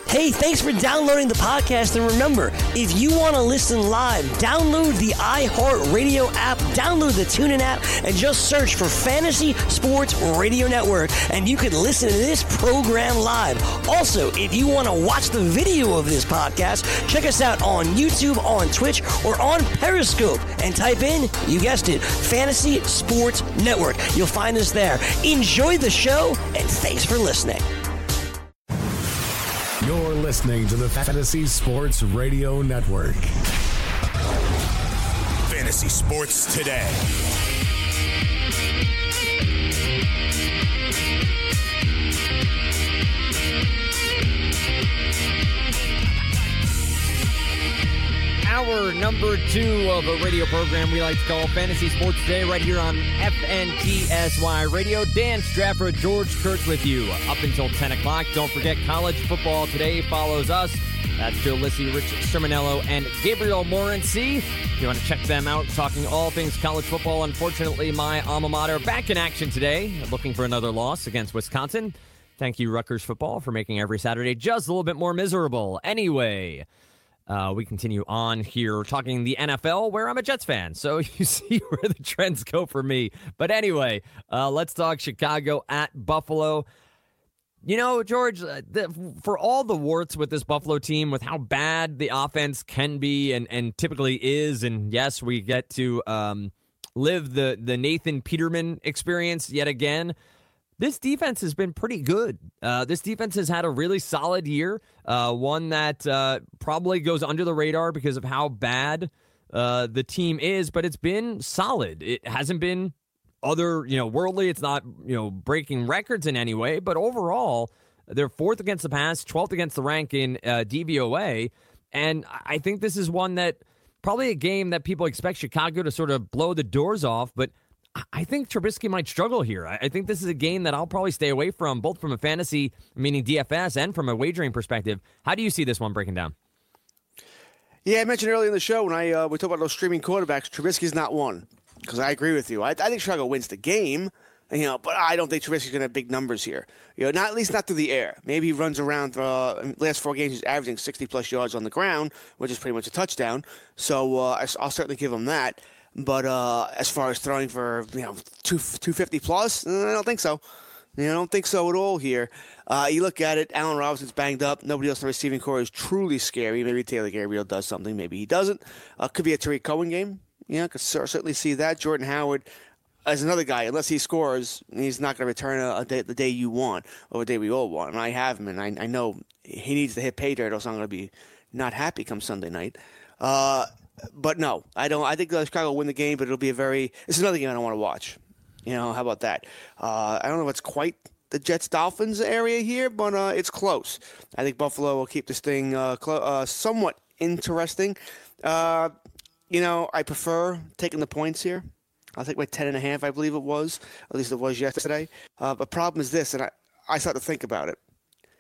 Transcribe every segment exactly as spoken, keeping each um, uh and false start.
Hey, thanks for downloading the podcast. And remember, if you want to listen live, download the iHeartRadio app, download the TuneIn app, and just search for Fantasy Sports Radio Network, and you can listen to this program live. Also, if you want to watch the video of this podcast, check us out on YouTube, on Twitch, or on Periscope, and type in, you guessed it, Fantasy Sports Network. You'll find us there. Enjoy the show, and thanks for listening. You're listening to the Fantasy Sports Radio Network. Fantasy Sports Today. Hour number two of a radio program we like to call Fantasy Sports Today, right here on F N T S Y Radio. Dan Strafford, George Kurtz with you up until ten o'clock. Don't forget, College Football Today follows us. That's Joe Lissy, Rich Sermonello, and Gabriel Morency. If you want to check them out, talking all things college football. Unfortunately, my alma mater back in action today, looking for another loss against Wisconsin. Thank you, Rutgers football, for making every Saturday just a little bit more miserable. Anyway, Uh, we continue on here talking the N F L, where I'm a Jets fan, so you see where the trends go for me. But anyway, uh, let's talk Chicago at Buffalo. You know, George, uh, the, for all the warts with this Buffalo team, with how bad the offense can be and, and typically is, and yes, we get to um, live the, the Nathan Peterman experience yet again, this defense has been pretty good. Uh, this defense has had a really solid year, uh, one that uh, probably goes under the radar because of how bad uh, the team is, but it's been solid. It hasn't been other, you know, worldly. It's not, you know, breaking records in any way, but overall, they're fourth against the pass, twelfth against the rank in uh, D V O A, and I think this is one that probably a game that people expect Chicago to sort of blow the doors off, but I think Trubisky might struggle here. I think this is a game that I'll probably stay away from, both from a fantasy, meaning D F S, and from a wagering perspective. How do you see this one breaking down? Yeah, I mentioned earlier in the show when I uh, we talked about those streaming quarterbacks, Trubisky's not one, because I agree with you. I, I think Chicago wins the game, you know, but I don't think Trubisky's going to have big numbers here. You know, not at least not through the air. Maybe he runs around. Uh, last four games, he's averaging sixty plus yards on the ground, which is pretty much a touchdown. So uh, I'll certainly give him that. But uh, as far as throwing for, you know, two fifty plus, I don't think so. You know, I don't think so at all here. Uh, you look at it, Allen Robinson's banged up. Nobody else in the receiving core is truly scary. Maybe Taylor Gabriel does something. Maybe he doesn't. Uh, could be a Tariq Cohen game. Yeah, I could certainly see that. Jordan Howard as another guy, unless he scores, he's not going to return a, a day, the day you want or the day we all want. And I have him, and I, I know he needs to hit pay dirt, or else I'm going to be not happy come Sunday night. Uh But no, I don't. I think Chicago will win the game, but it'll be a very. It's another game I don't want to watch. You know, how about that? Uh, I don't know if it's quite the Jets Dolphins area here, but uh, it's close. I think Buffalo will keep this thing uh, clo- uh, somewhat interesting. Uh, you know, I prefer taking the points here. I'll take my ten and a half. I believe it was. At least it was yesterday. Uh, but problem is this, and I I start to think about it.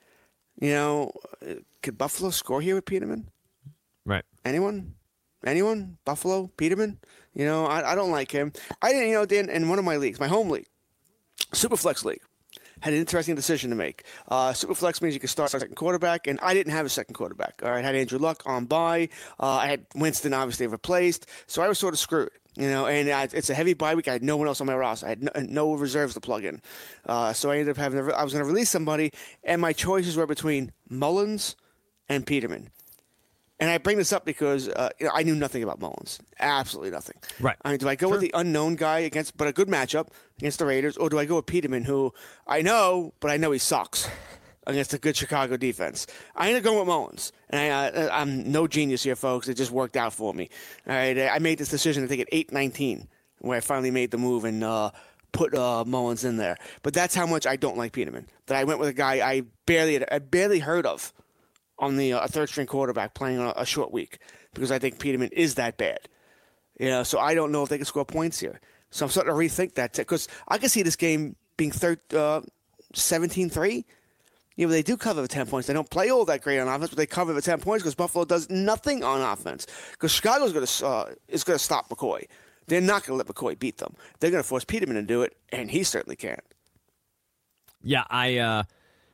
You know, could Buffalo score here with Peterman? Right. Anyone? Anyone? Buffalo? Peterman? You know, I, I don't like him. I didn't, you know, Dan, in one of my leagues, my home league, Superflex League, had an interesting decision to make. Uh, Superflex means you can start a second quarterback, and I didn't have a second quarterback. All right, I had Andrew Luck on bye. Uh, I had Winston obviously replaced, so I was sort of screwed. You know, and I, it's a heavy bye week. I had no one else on my roster. I had no, no reserves to plug in. Uh, so I ended up having to, I was going to release somebody, and my choices were between Mullins and Peterman. And I bring this up because uh, you know, I knew nothing about Mullins. Absolutely nothing. Right. I mean, do I go Sure. with the unknown guy against, but a good matchup against the Raiders, or do I go with Peterman, who I know, but I know he sucks against a good Chicago defense? I ended up going with Mullins. And I, uh, I'm no genius here, folks. It just worked out for me. All right. I made this decision, I think, at eight nineteen, where I finally made the move and uh, put uh, Mullins in there. But that's how much I don't like Peterman. That I went with a guy I barely had, I barely heard of on the uh, a third-string quarterback playing on a, a short week, because I think Peterman is that bad. You know, so I don't know if they can score points here. So I'm starting to rethink that, because I can see this game being thir- uh, seventeen three. You know, they do cover the ten points. They don't play all that great on offense, but they cover the ten points because Buffalo does nothing on offense. Because Chicago's going to uh, is going to stop McCoy. They're not going to let McCoy beat them. They're going to force Peterman to do it, and he certainly can't. Yeah, I uh,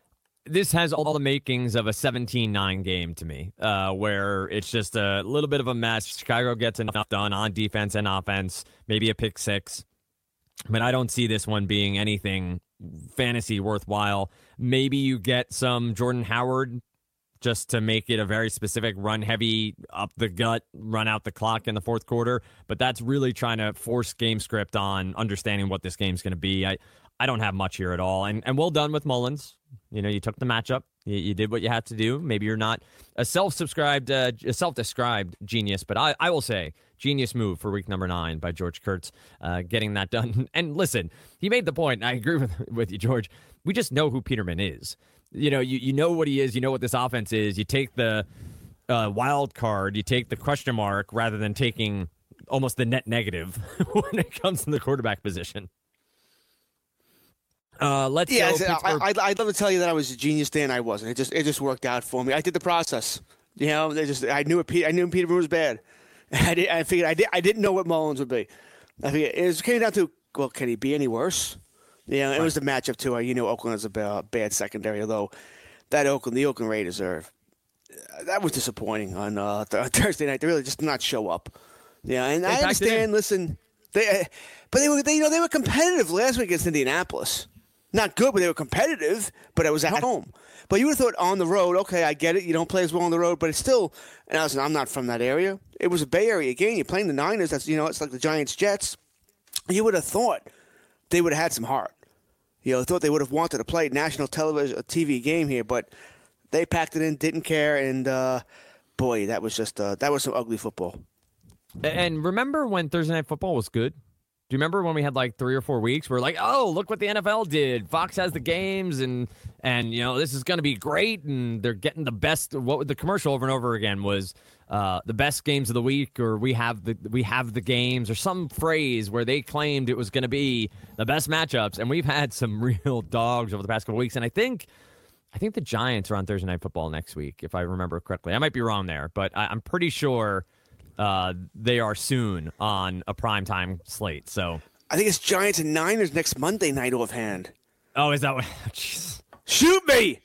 this has all the makings of a seventeen nine game to me, uh, where it's just a little bit of a mess. Chicago gets enough done on defense and offense, maybe a pick six. But I don't see this one being anything fantasy worthwhile. Maybe you get some Jordan Howard just to make it a very specific run heavy, up the gut, run out the clock in the fourth quarter. But that's really trying to force game script on understanding what this game's going to be. I, I don't have much here at all. And and well done with Mullins. You know, you took the matchup. You, you did what you had to do. Maybe you're not a self-subscribed, uh, a self-described genius, but I, I will say genius move for week number nine by George Kurtz, uh, getting that done. And listen, he made the point, and I agree with, with you, George. We just know who Peterman is. You know, you, you know what he is. You know what this offense is. You take the uh, wild card. You take the question mark rather than taking almost the net negative when it comes to the quarterback position. Uh, let's yeah, go. I, I, I'd love to tell you that I was a genius, Dan. I wasn't. It just it just worked out for me. I did the process. You know, they just I knew it. I knew Peterman was bad. I did, I figured I did. I didn't know what Mullins would be. I figured it was, came down to, well, can he be any worse? You know, it was the matchup too. You know, Oakland is a bad, bad secondary. Although that Oakland, the Oakland Raiders are that was disappointing on uh, th- Thursday night. They really just did not show up. Yeah, and they I understand. Listen, they but they were they, you know they were competitive last week against Indianapolis. Not good, but they were competitive, but it was at home. But you would have thought on the road, okay, I get it. You don't play as well on the road, but it's still, and I was, I'm not from that area. It was a Bay Area game. You're playing the Niners. That's, you know, it's like the Giants-Jets. You would have thought they would have had some heart. You know, thought they would have wanted to play national television, a T V game here, but they packed it in, didn't care, and uh, boy, that was just, uh, that was some ugly football. And remember when Thursday Night Football was good? Do you remember when we had like three or four weeks where we're like, oh, look what the N F L did. Fox has the games and, and you know, this is going to be great. And they're getting the best. What the commercial over and over again was uh, the best games of the week, or we have the we have the games, or some phrase where they claimed it was going to be the best matchups. And we've had some real dogs over the past couple of weeks. And I think I think the Giants are on Thursday Night Football next week, if I remember correctly. I might be wrong there, but I, I'm pretty sure Uh, they are soon on a primetime slate. So I think it's Giants and Niners next Monday night offhand. Oh, is that what? Jeez. Shoot me!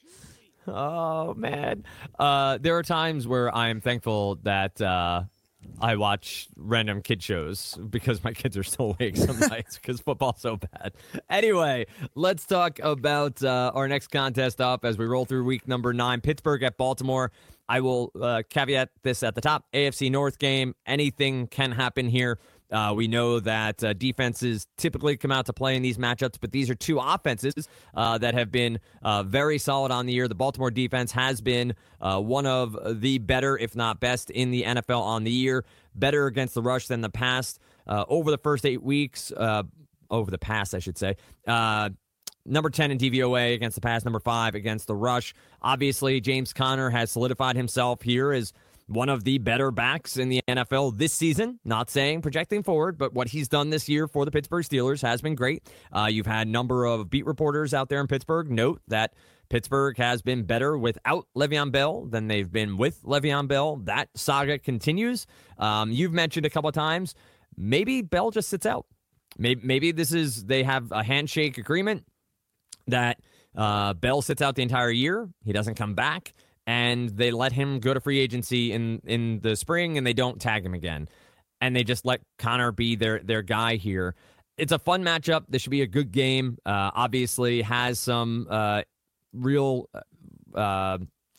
Oh, man. Uh, there are times where I am thankful that uh, I watch random kid shows because my kids are still awake some nights because football's so bad. Anyway, let's talk about uh, our next contest up as we roll through week number nine. Pittsburgh at Baltimore. I will uh, caveat this at the top. A F C North game, anything can happen here. Uh, we know that uh, defenses typically come out to play in these matchups, but these are two offenses uh, that have been uh, very solid on the year. The Baltimore defense has been uh, one of the better, if not best, in the N F L on the year. Better against the rush than the past. Uh, over the first eight weeks, uh, over the past, I should say, uh, number ten in D V O A against the pass, number five against the rush. Obviously, James Conner has solidified himself here as one of the better backs in the N F L this season. Not saying projecting forward, but what he's done this year for the Pittsburgh Steelers has been great. Uh, you've had a number of beat reporters out there in Pittsburgh note that Pittsburgh has been better without Le'Veon Bell than they've been with Le'Veon Bell. That saga continues. Um, you've mentioned a couple of times, maybe Bell just sits out. Maybe, maybe this is, they have a handshake agreement that uh, Bell sits out the entire year. He doesn't come back, and they let him go to free agency in, in the spring, and they don't tag him again. And they just let Conner be their, their guy here. It's a fun matchup. This should be a good game. Uh, obviously has some uh, real... Uh,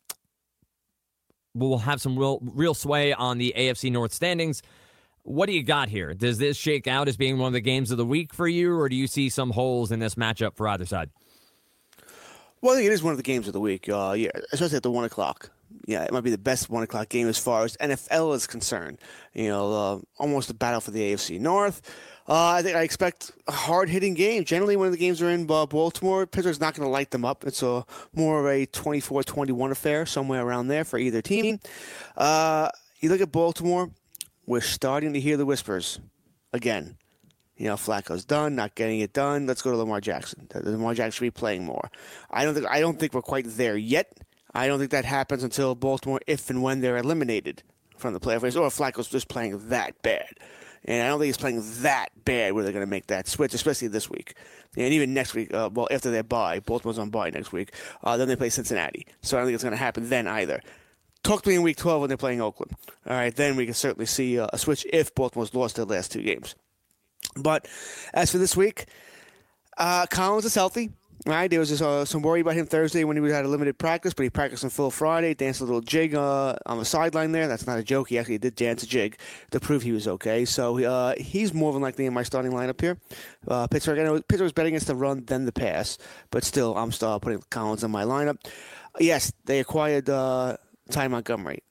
will have some real, real sway on the A F C North standings. What do you got here? Does this shake out as being one of the games of the week for you, or do you see some holes in this matchup for either side? Well, I think it is one of the games of the week. Uh, yeah, especially at the one o'clock. Yeah, it might be the best one o'clock game as far as N F L is concerned. You know, uh, almost a battle for the A F C North. Uh, I think I expect a hard-hitting game. Generally, when the games are in uh, Baltimore, Pittsburgh's not going to light them up. It's a more of a twenty-four twenty-one affair, somewhere around there for either team. Uh, you look at Baltimore, we're starting to hear the whispers again. You know, Flacco's done, not getting it done. Let's go to Lamar Jackson. Lamar Jackson should be playing more. I don't think I don't think we're quite there yet. I don't think that happens until Baltimore, if and when they're eliminated from the playoff race, or if Flacco's just playing that bad. And I don't think he's playing that bad where they're going to make that switch, especially this week. And even next week, uh, well, after their bye, Baltimore's on bye next week, uh, then they play Cincinnati. So I don't think it's going to happen then either. Talk to me in week twelve when they're playing Oakland. All right, then we can certainly see uh, a switch if Baltimore's lost their last two games. But as for this week, uh, Collins is healthy. Right, there was just, uh, some worry about him Thursday when he had a limited practice, but he practiced on full Friday, danced a little jig uh, on the sideline there. That's not a joke. He actually did dance a jig to prove he was okay. So uh, he's more than likely in my starting lineup here. Uh, Pittsburgh, I know Pittsburgh's better against the run than the pass, but still, I'm still putting Collins in my lineup. Yes, they acquired uh, Ty Montgomery.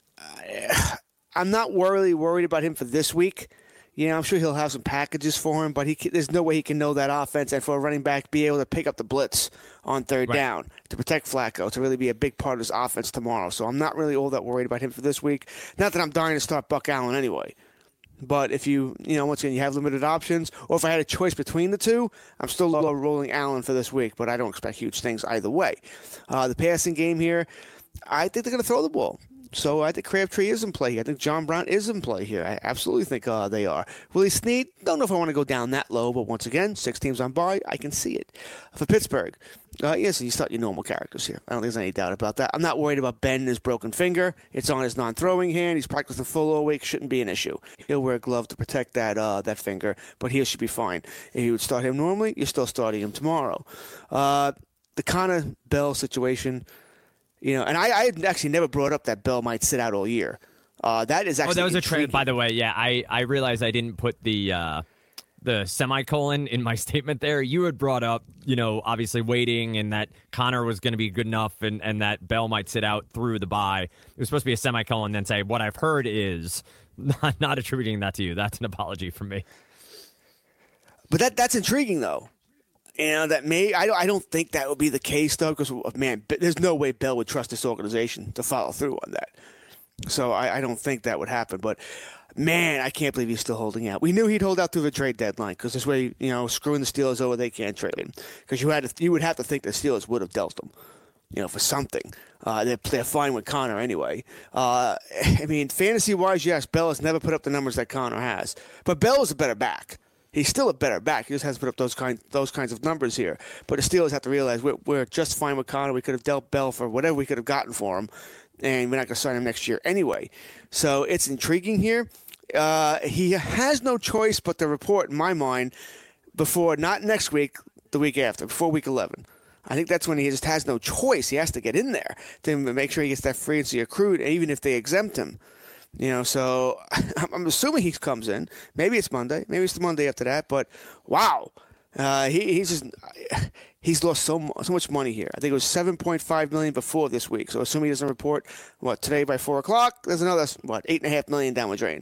Uh, I'm not really worried about him for this week. Yeah, I'm sure he'll have some packages for him, but he can, there's no way he can know that offense and for a running back be able to pick up the blitz on third right. down to protect Flacco, to really be a big part of his offense tomorrow. So I'm not really all that worried about him for this week. Not that I'm dying to start Buck Allen anyway. But if you, you know, once again, you have limited options, or if I had a choice between the two, I'm still rolling Allen for this week, but I don't expect huge things either way. Uh, the passing game here, I think they're going to throw the ball. So I think Crabtree is in play here. I think John Brown is in play here. I absolutely think uh, they are. Willie Snead, don't know if I want to go down that low, but once again, six teams on bye, I can see it. For Pittsburgh, uh, yes, you start your normal characters here. I don't think there's any doubt about that. I'm not worried about Ben and his broken finger. It's on his non-throwing hand. He's practicing full all week. Shouldn't be an issue. He'll wear a glove to protect that uh, that finger, but he should be fine. If you would start him normally, you're still starting him tomorrow. Uh, the Connor Bell situation. You know, and I, I had actually never brought up that Bell might sit out all year. Uh, that is actually oh, that was intriguing. a trade, by the way. Yeah, I, I realized I didn't put the uh, the semicolon in my statement there. You had brought up, you know, obviously waiting and that Connor was going to be good enough and, and that Bell might sit out through the bye. It was supposed to be a semicolon, then say, what I've heard is not, not attributing that to you. That's an apology from me. But that that's intriguing, though. You know, that may I don't I don't think that would be the case though, because man, there's no way Bell would trust this organization to follow through on that. So I, I don't think that would happen. But man, I can't believe he's still holding out. We knew he'd hold out through the trade deadline because this way, you know, screwing the Steelers over, they can't trade him. Because you had to, you would have to think the Steelers would have dealt him, you know, for something. Uh, they're, they're fine with Connor anyway. Uh, I mean, fantasy wise, yes, Bell has never put up the numbers that Connor has, but Bell is a better back. He's still a better back. He just has to put up those kind those kinds of numbers here. But the Steelers have to realize we're, we're just fine with Connor. We could have dealt Bell for whatever we could have gotten for him, and we're not going to sign him next year anyway. So it's intriguing here. Uh, he has no choice but to report, in my mind, before, not next week, the week after, before week eleven. I think that's when he just has no choice. He has to get in there to make sure he gets that free agency accrued, even if they exempt him. You know, so I'm assuming he comes in. Maybe it's Monday. Maybe it's the Monday after that. But wow, uh, he, he's just he's lost so so much money here. I think it was seven point five million before this week. So assuming he doesn't report what today by four o'clock, there's another what eight and a half million down the drain.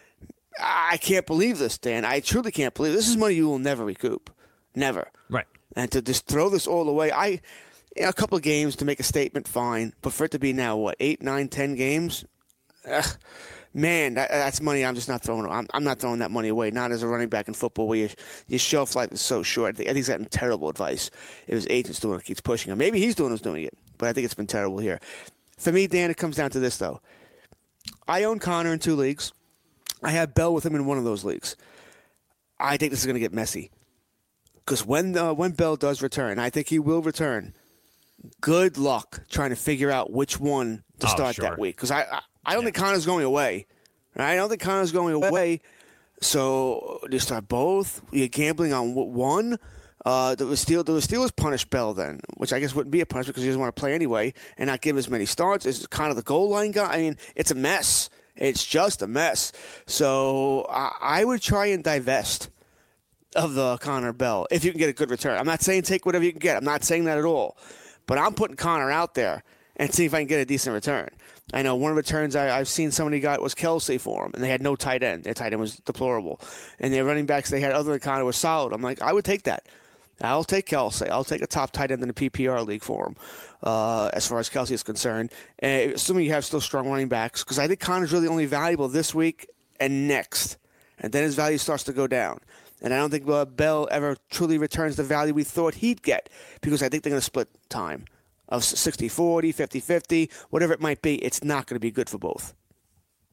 I can't believe this, Dan. I truly can't believe it. This is money you will never recoup, never. Right. And to just throw this all away, I you know, a couple of games to make a statement, fine. But for it to be now what eight, nine, ten games. Ugh, man, that, that's money I'm just not throwing. I'm, I'm not throwing that money away. Not as a running back in football, where your, your shelf life is so short. I think, I think he's gotten terrible advice. If his agent's doing it, keeps pushing him. Maybe he's doing who's doing it, but I think it's been terrible here. For me, Dan, it comes down to this though. I own Connor in two leagues. I have Bell with him in one of those leagues. I think this is going to get messy because when uh, when Bell does return, I think he will return. Good luck trying to figure out which one to oh, start sure. that week because I. I I don't yeah. think Connor's going away. I don't think Connor's going away. So you start both. You're gambling on one. Uh, the Steelers, the Steelers punish Bell then, which I guess wouldn't be a punishment because he doesn't want to play anyway and not give as many starts. Is kind of the goal line guy. I mean, it's a mess. It's just a mess. So I, I would try and divest of the Connor Bell if you can get a good return. I'm not saying take whatever you can get. I'm not saying that at all. But I'm putting Connor out there and see if I can get a decent return. I know one of the returns I, I've seen somebody got was Kelsey for him, and they had no tight end. Their tight end was deplorable. And their running backs they had other than Connor was solid. I'm like, I would take that. I'll take Kelsey. I'll take a top tight end in the P P R league for him, uh, as far as Kelsey is concerned. And assuming you have still strong running backs, because I think Connor's really only valuable this week and next. And then his value starts to go down. And I don't think uh, Bell ever truly returns the value we thought he'd get, because I think they're going to split time. Of sixty forty, fifty fifty, whatever it might be, it's not going to be good for both.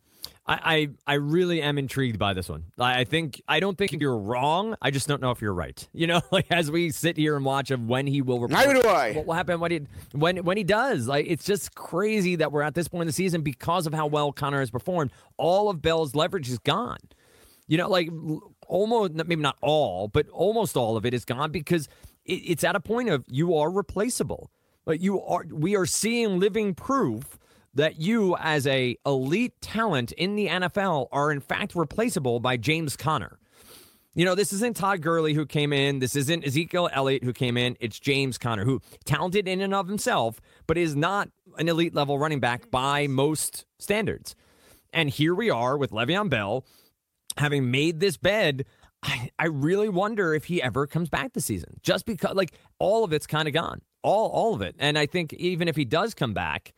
I, I I really am intrigued by this one. I think I don't think you're wrong. I just don't know if you're right. You know, like as we sit here and watch of when he will report, Neither do I. what will happen when he when when he does. Like it's just crazy that we're at this point in the season because of how well Connor has performed. All of Bell's leverage is gone. You know, like almost maybe not all, but almost all of it is gone because it, it's at a point of you are replaceable. Like you are, we are seeing living proof that you, as a elite talent in the N F L, are in fact replaceable by James Conner. You know, this isn't Todd Gurley who came in. This isn't Ezekiel Elliott who came in. It's James Conner, who talented in and of himself, but is not an elite level running back by most standards. And here we are with Le'Veon Bell having made this bed. I, I really wonder if he ever comes back this season, just because like all of it's kind of gone, all all of it. And I think even if he does come back,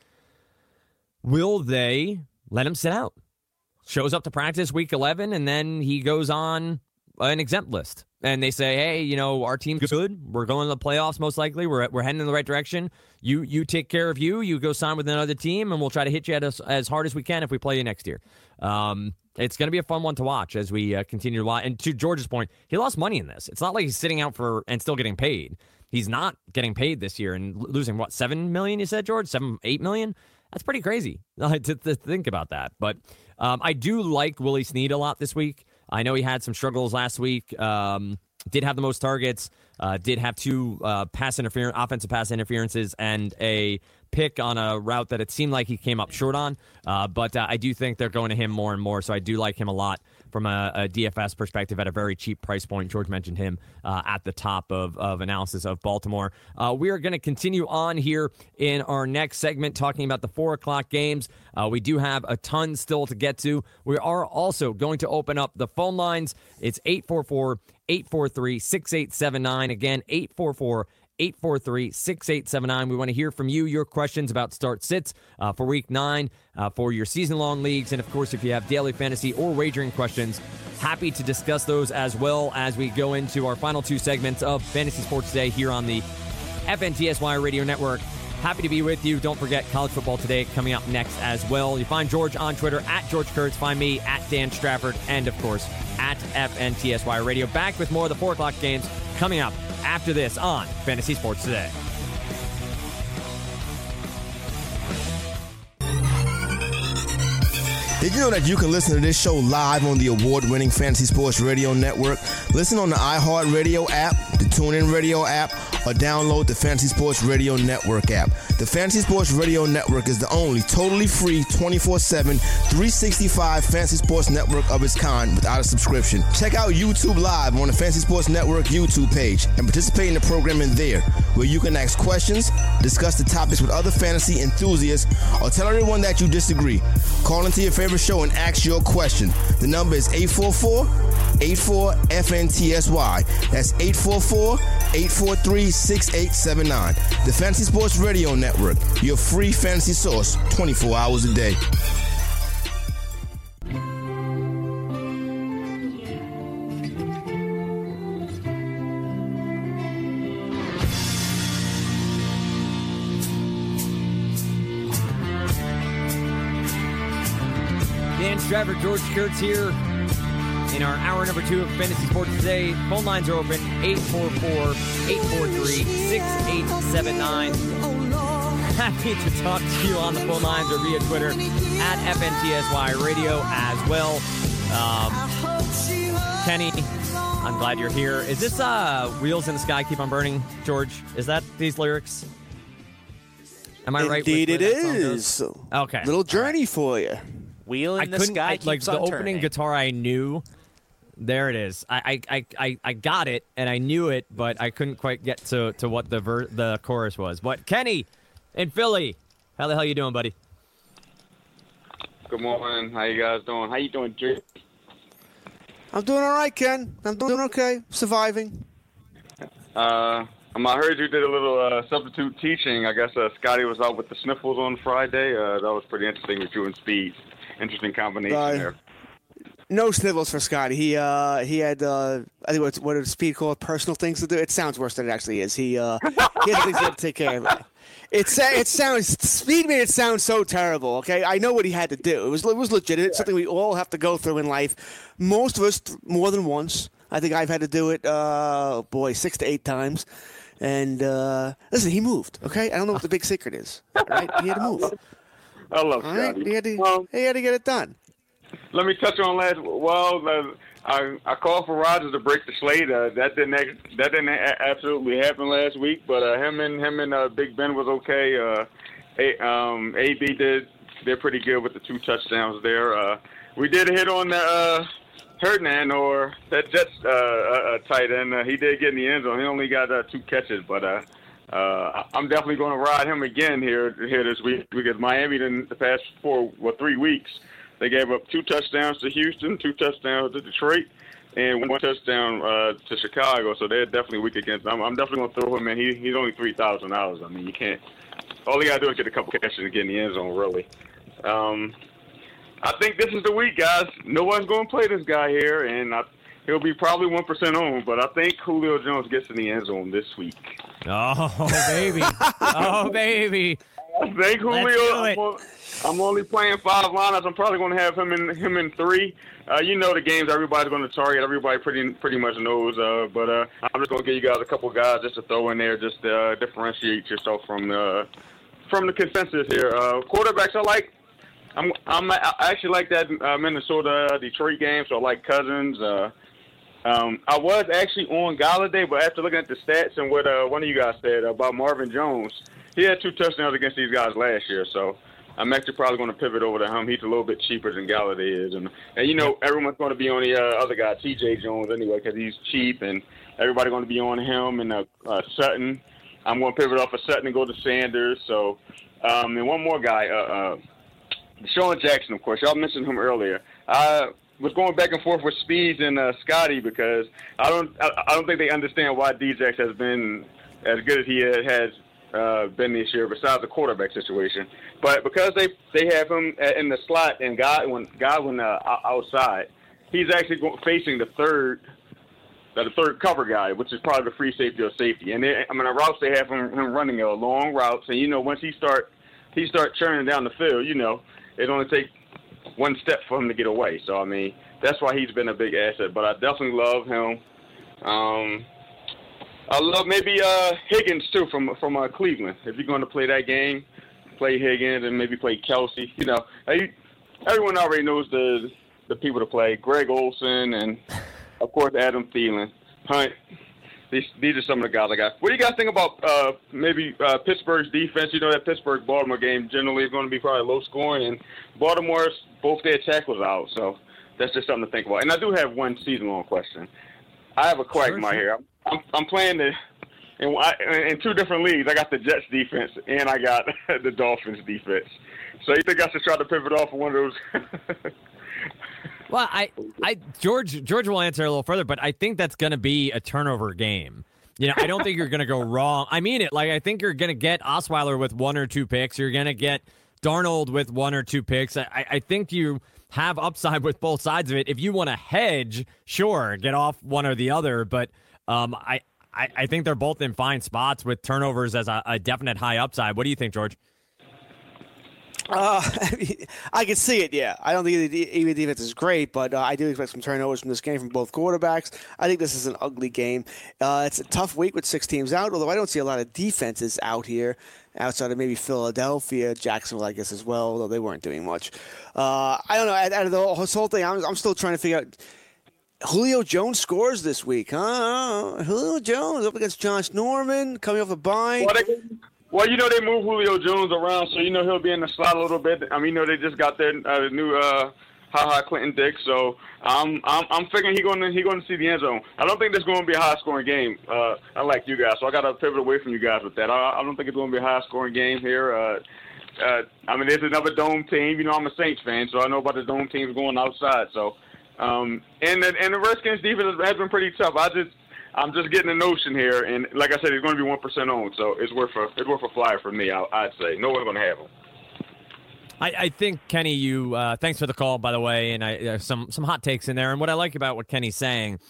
will they let him sit out? Shows up to practice week eleven, and then he goes on an exempt list. And they say, hey, you know, our team's good. We're going to the playoffs most likely. We're we're heading in the right direction. You you take care of you. You go sign with another team, and we'll try to hit you at us as hard as we can if we play you next year. Um, it's going to be a fun one to watch as we uh, continue to watch. And to George's point, he lost money in this. It's not like he's sitting out for and still getting paid. He's not getting paid this year and losing, what, seven million dollars you said, George? seven, eight million dollars? That's pretty crazy to, to think about that. But um, I do like Willie Snead a lot this week. I know he had some struggles last week. Um, did have the most targets. Uh, did have two uh, pass interference, offensive pass interferences, and a pick on a route that it seemed like he came up short on. Uh, but uh, I do think they're going to him more and more. So I do like him a lot from a, a D F S perspective at a very cheap price point. George mentioned him uh, at the top of, of analysis of Baltimore. Uh, we are going to continue on here in our next segment talking about the four o'clock games. Uh, we do have a ton still to get to. We are also going to open up the phone lines. It's eight four four, eight four three, six eight seven nine. Again, eight four four, eight four three, six eight seven nine. We want to hear from you, your questions about start sits uh, for week nine, uh, for your season-long leagues. And, of course, if you have daily fantasy or wagering questions, happy to discuss those as well as we go into our final two segments of Fantasy Sports Today here on the F N T S Y Radio Network. Happy to be with you. Don't forget College Football Today coming up next as well. You find George on Twitter at George Kurtz. Find me at Dan Strafford. And, of course, at F N T S Y Radio. Back with more of the four o'clock games coming up after this on Fantasy Sports Today. Did you know that you can listen to this show live on the award-winning Fantasy Sports Radio Network? Listen on the iHeartRadio app, the TuneIn Radio app, or download the Fantasy Sports Radio Network app. The Fantasy Sports Radio Network is the only totally free twenty-four seven, three sixty-five Fantasy Sports Network of its kind without a subscription. Check out YouTube Live on the Fantasy Sports Network YouTube page and participate in the programming there, where you can ask questions, discuss the topics with other fantasy enthusiasts, or tell everyone that you disagree. Call into your favorite show and ask your question. The number is eight four four, eight four, F N T S Y. That's eight four four, eight four three, six eight seven nine. The Fantasy Sports Radio Network, your free fantasy source twenty-four hours a day. Dan Strafford, George Kurtz here in our hour number two of Fantasy Sports Today. Phone lines are open, eight four four, eight four three, six eight seven nine. Happy to talk to you on the phone lines or via Twitter at F N T S Y Radio as well. Um, Kenny, I'm glad you're here. Is this uh, Wheels in the Sky Keep on Burning, George? Is that these lyrics? Am I right? Indeed it is. Okay. Little journey right. for you. Wheel in I the couldn't, Sky I, keeps like the on opening turning. guitar I knew. There it is. I, I, I, I got it and I knew it, but I couldn't quite get to, to what the ver- the chorus was. But Kenny in Philly, how the hell you doing, buddy? Good morning. How you guys doing? How you doing, Jake? I'm doing all right, Ken. I'm doing okay. Surviving. Uh, I heard you did a little uh, substitute teaching. I guess uh, Scotty was out with the sniffles on Friday. Uh, that was pretty interesting with you and Speed. Interesting combination uh, there. No snivels for Scotty. He uh, he had uh, I think what's what is Speed called personal things to do. It sounds worse than it actually is. He uh, he had things he had to take care of. It's it sounds Speed made it sound so terrible. Okay, I know what he had to do. It was it was legitimate. It's something we all have to go through in life. Most of us more than once. I think I've had to do it. Uh, boy, six to eight times. And uh, listen, he moved. Okay, I don't know what the big secret is. Right? He had to move. I love All right? Scotty. He had to, Well, he had to get it done. Let me touch on last. Well, uh, I I called for Rodgers to break the slate. Uh, that didn't ex- that didn't a- absolutely happen last week. But uh, him and him and uh, Big Ben was okay. Uh, a, um, A B did they're pretty good with the two touchdowns there. Uh, we did hit on the uh, Hernan or that Jets uh, uh, tight end. Uh, he did get in the end zone. He only got uh, two catches, but. Uh, Uh, I'm definitely going to ride him again here here this week because Miami, in the past four, well, three weeks, they gave up two touchdowns to Houston, two touchdowns to Detroit, and one touchdown uh, to Chicago. So they're definitely weak against them. I'm, I'm definitely going to throw him in. He, he's only three thousand dollars. I mean, you can't – all you got to do is get a couple catches and get in the end zone, really. Um, I think this is the week, guys. No one's going to play this guy here, and I, he'll be probably one percent owned, but I think Julio Jones gets in the end zone this week. Oh, baby. Oh, baby. I think Julio. I'm, on, I'm only playing five lineups. I'm probably going to have him in him in three. Uh, you know the games everybody's going to target. Everybody pretty pretty much knows. Uh, but uh, I'm just going to give you guys a couple guys just to throw in there, just to uh, differentiate yourself from the from the consensus here. Uh, quarterbacks, I like. I'm I'm I actually like that uh, Minnesota Detroit game. So I like Cousins. Uh, Um, I was actually on Galladay, but after looking at the stats and what uh, one of you guys said about Marvin Jones, he had two touchdowns against these guys last year. So I'm actually probably going to pivot over to him. He's a little bit cheaper than Galladay is. And, and you know, everyone's going to be on the uh, other guy, T J Jones, anyway, because he's cheap, and everybody's going to be on him. And uh, uh, Sutton, I'm going to pivot off of Sutton and go to Sanders. So, um, and one more guy, uh, uh, Deshaun Jackson, of course. Y'all mentioned him earlier. I was going back and forth with Speeds and uh, Scotty because I don't I, I don't think they understand why D-Jax has been as good as he has uh, been this year, besides the quarterback situation. But because they they have him in the slot and Godwin, Godwin uh, outside, he's actually going, facing the third uh, the third cover guy, which is probably the free safety or safety. And they, I mean, the routes they have him, him running are long routes, and you know once he start he start churning down the field, you know it only takes one step for him to get away. So, I mean, that's why he's been a big asset. But I definitely love him. Um, I love maybe uh, Higgins, too, from from uh, Cleveland. If you're going to play that game, play Higgins and maybe play Kelsey. You know, everyone already knows the the people to play. Greg Olsen and, of course, Adam Thielen. Hunt. These, these are some of the guys I got. What do you guys think about uh, maybe uh, Pittsburgh's defense? You know, that Pittsburgh-Baltimore game generally is going to be probably low-scoring, and Baltimore's both their tackles out, so that's just something to think about. And I do have one season-long question. I have a quagmire here. I'm, I'm, I'm playing the in, in two different leagues. I got the Jets defense, and I got the Dolphins defense. So you think I should try to pivot off of one of those? Well, I, I, George, George will answer a little further, but I think that's going to be a turnover game. You know, I don't think you're going to go wrong. I mean it. Like, I think you're going to get Osweiler with one or two picks. You're going to get Darnold with one or two picks. I, I think you have upside with both sides of it. If you want to hedge, sure, get off one or the other. But um, I, I, I think they're both in fine spots with turnovers as a, a definite high upside. What do you think, George? Uh, I can see it, yeah. I don't think either defense is great, but uh, I do expect some turnovers from this game from both quarterbacks. I think this is an ugly game. Uh, it's a tough week with six teams out, although I don't see a lot of defenses out here outside of maybe Philadelphia, Jacksonville, I guess, as well, although they weren't doing much. Uh, I don't know. Out of the whole, this whole thing, I'm, I'm still trying to figure out. Julio Jones scores this week, huh? Julio Jones up against Josh Norman, coming off a bye. Well, they, well, you know, they move Julio Jones around, so you know he'll be in the slot a little bit. I mean, you know, they just got their uh, new uh, Ha-Ha Clinton Dix, so I'm I'm I'm figuring he's going to he going to see the end zone. I don't think this is going to be a high-scoring game. Uh, unlike you guys, so I got to pivot away from you guys with that. I, I don't think it's going to be a high-scoring game here. Uh, uh, I mean, there's another dome team. You know, I'm a Saints fan, so I know about the dome teams going outside. So, um, and the, and the Redskins defense has been pretty tough. I just I'm just getting a notion here, and like I said, it's going to be one percent owned, so it's worth a it's worth a flyer for me. I, I'd say no one's going to have them. I, I think, Kenny, you uh, thanks for the call, by the way, and I uh, some some hot takes in there. And what I like about what Kenny's saying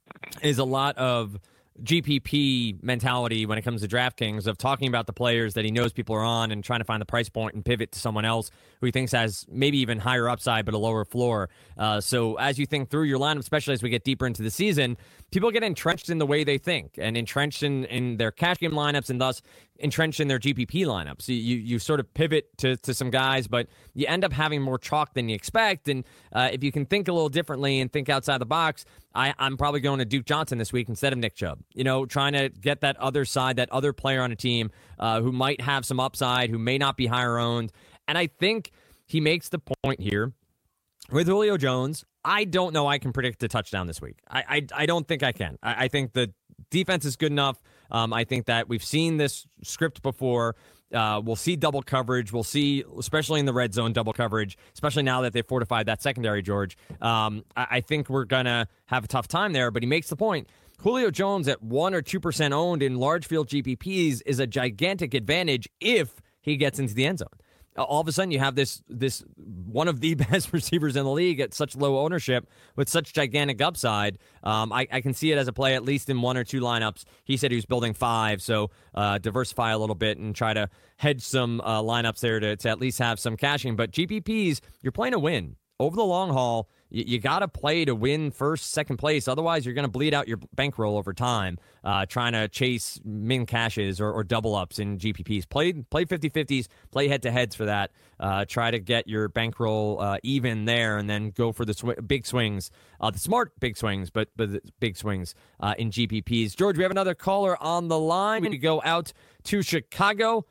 is a lot of G P P mentality when it comes to DraftKings of talking about the players that he knows people are on and trying to find the price point and pivot to someone else who he thinks has maybe even higher upside but a lower floor. Uh, so as you think through your lineup, especially as we get deeper into the season, people get entrenched in the way they think and entrenched in, in their cash game lineups and thus entrenched in their G P P lineups. You, you, you sort of pivot to, to some guys, but you end up having more chalk than you expect. And uh, if you can think a little differently and think outside the box, I, I'm probably going to Duke Johnson this week instead of Nick Chubb. You know, trying to get that other side, that other player on a team uh, who might have some upside, who may not be higher owned. And I think he makes the point here with Julio Jones. I don't know I can predict a touchdown this week. I I, I don't think I can. I, I think the defense is good enough. Um, I think that we've seen this script before. Uh, we'll see double coverage. We'll see, especially in the red zone, double coverage, especially now that they've fortified that secondary, George. Um, I, I think we're going to have a tough time there, but he makes the point. Julio Jones at one or two percent owned in large field G P Ps is a gigantic advantage if he gets into the end zone. All of a sudden, you have this this one of the best receivers in the league at such low ownership with such gigantic upside. Um, I, I can see it as a play at least in one or two lineups. He said he was building five, so uh, diversify a little bit and try to hedge some uh, lineups there to, to at least have some cashing. But G P Ps, you're playing to win. Over the long haul, you, you got to play to win first, second place. Otherwise, you're going to bleed out your bankroll over time uh, trying to chase min cashes or, or double ups in G P Ps. Play play fifty-fifties, play head-to-heads for that. Uh, try to get your bankroll uh, even there and then go for the sw- big swings, uh, the smart big swings, but, but the big swings uh, in G P Ps. George, we have another caller on the line. We go out to Chicago,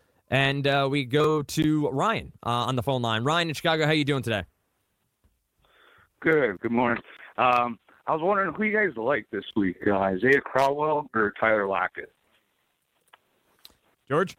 and uh, we go to Ryan uh, on the phone line. Ryan in Chicago, how you doing today? Good. Good morning. Um, I was wondering who you guys like this week, uh, Isaiah Crowell or Tyler Lockett? George?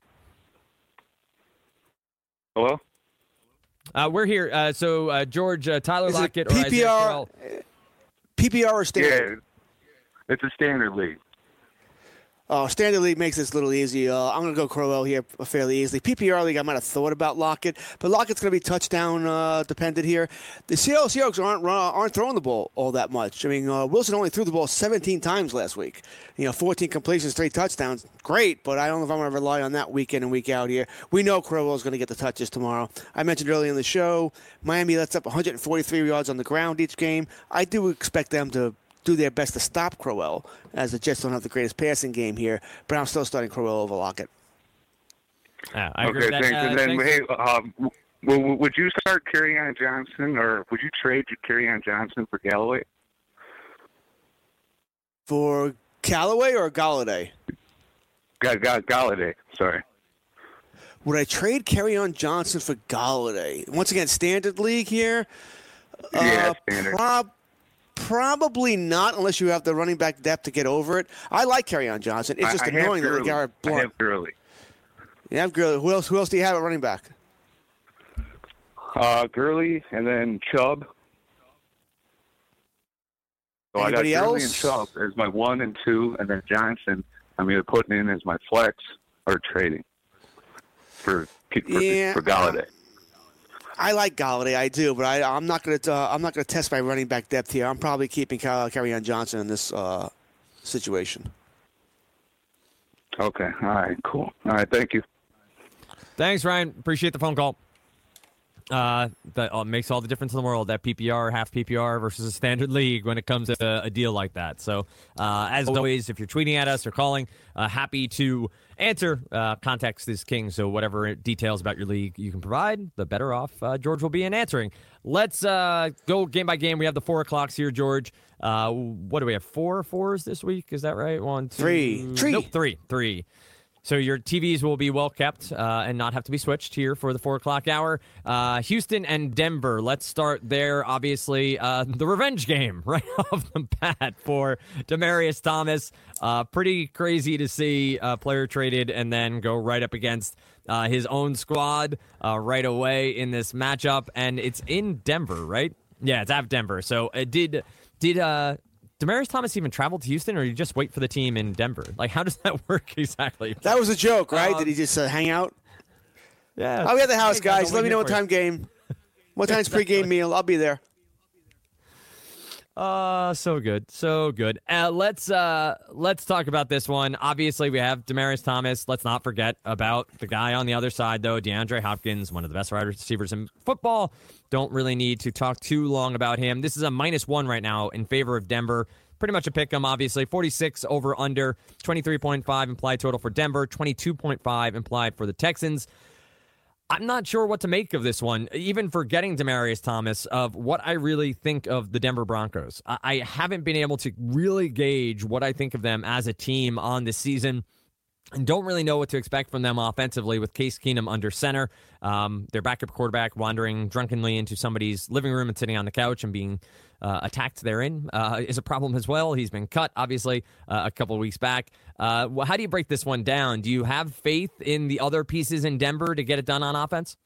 Hello? Uh, we're here. Uh, so, uh, George, uh, Tyler Is Lockett it or P P R, Isaiah Crowell? P P R or standard? Yeah, it's a standard league. Uh, standard league makes this a little easy. Uh, I'm going to go Crowell here fairly easily. P P R league, I might have thought about Lockett, but Lockett's going to be touchdown uh, dependent here. The Seattle Seahawks aren't aren't throwing the ball all that much. I mean, uh, Wilson only threw the ball seventeen times last week. You know, fourteen completions, three touchdowns. Great, but I don't know if I'm going to rely on that week in and week out here. We know Crowell's going to get the touches tomorrow. I mentioned earlier in the show, Miami lets up one hundred forty-three yards on the ground each game. I do expect them to do their best to stop Crowell, as the Jets don't have the greatest passing game here, but I'm still starting Crowell over Lockett. Yeah, I agree okay, with that. thanks. Uh, and then, thanks. hey, um, w- would you start Kerryon Johnson, or would you trade Kerryon Johnson for Galloway? For Callaway or Galladay? Got got Galladay. Sorry. Would I trade Kerryon Johnson for Galladay? Once again, standard league here? Yeah, uh, standard. Prob- probably not, unless you have the running back depth to get over it. I like Kerryon Johnson. It's just I, I annoying that Gurley. Garrett I Blunt. have Gurley. You have Gurley. Who else? Who else do you have at running back? Uh, Gurley and then Chubb. So Anybody I got Gurley else? and Chubb as my one and two, and then Johnson I'm either putting in as my flex or trading for for, Yeah. for Galladay. I like Galladay, I do, but I, I'm not going to. Uh, I'm not going to test my running back depth here. I'm probably keeping Kerryon Johnson in this uh, situation. Okay. All right. Cool. All right. Thank you. Thanks, Ryan. Appreciate the phone call. Uh, that uh, makes all the difference in the world, that P P R, half P P R versus a standard league when it comes to a, a deal like that. So, uh, as always, if you're tweeting at us or calling, uh, happy to answer. Uh, context is king, so whatever details about your league you can provide, the better off uh, George will be in answering. Let's uh, go game by game. We have the four o'clocks here, George. Uh, what do we have? Four fours this week? Is that right? One, two, Three. Three. Nope, three. Three. So your T Vs will be well kept uh, and not have to be switched here for the four o'clock hour. Uh, Houston and Denver. Let's start there. Obviously, uh, the revenge game right off the bat for Demaryius Thomas. Uh, pretty crazy to see a player traded and then go right up against uh, his own squad uh, right away in this matchup. And it's in Denver, right? Yeah, it's at Denver. So it did did. Uh, Demaryius Thomas even travel to Houston, or you just wait for the team in Denver? Like, how does that work exactly? That was a joke, right? Um, Did he just uh, hang out? Yeah. I'll be at the house, Hey, guys, guys. I'll Let wait me know here what for you. time game. What time's pregame meal? I'll be there. Uh, so good, so good. Uh, let's uh, let's talk about this one. Obviously, we have Demaryius Thomas. Let's not forget about the guy on the other side, though, DeAndre Hopkins, one of the best wide receivers in football. Don't really need to talk too long about him. This is a minus one right now in favor of Denver. Pretty much a pick 'em, obviously. forty-six over under, twenty-three point five implied total for Denver, twenty-two point five implied for the Texans. I'm not sure what to make of this one, even forgetting Demaryius Thomas, of what I really think of the Denver Broncos. I, I haven't been able to really gauge what I think of them as a team on this season. And don't really know what to expect from them offensively with Case Keenum under center. Um, their backup quarterback wandering drunkenly into somebody's living room and sitting on the couch and being uh, attacked therein uh, is a problem as well. He's been cut, obviously, uh, a couple of weeks back. Uh, well, how do you break this one down? Do you have faith in the other pieces in Denver to get it done on offense?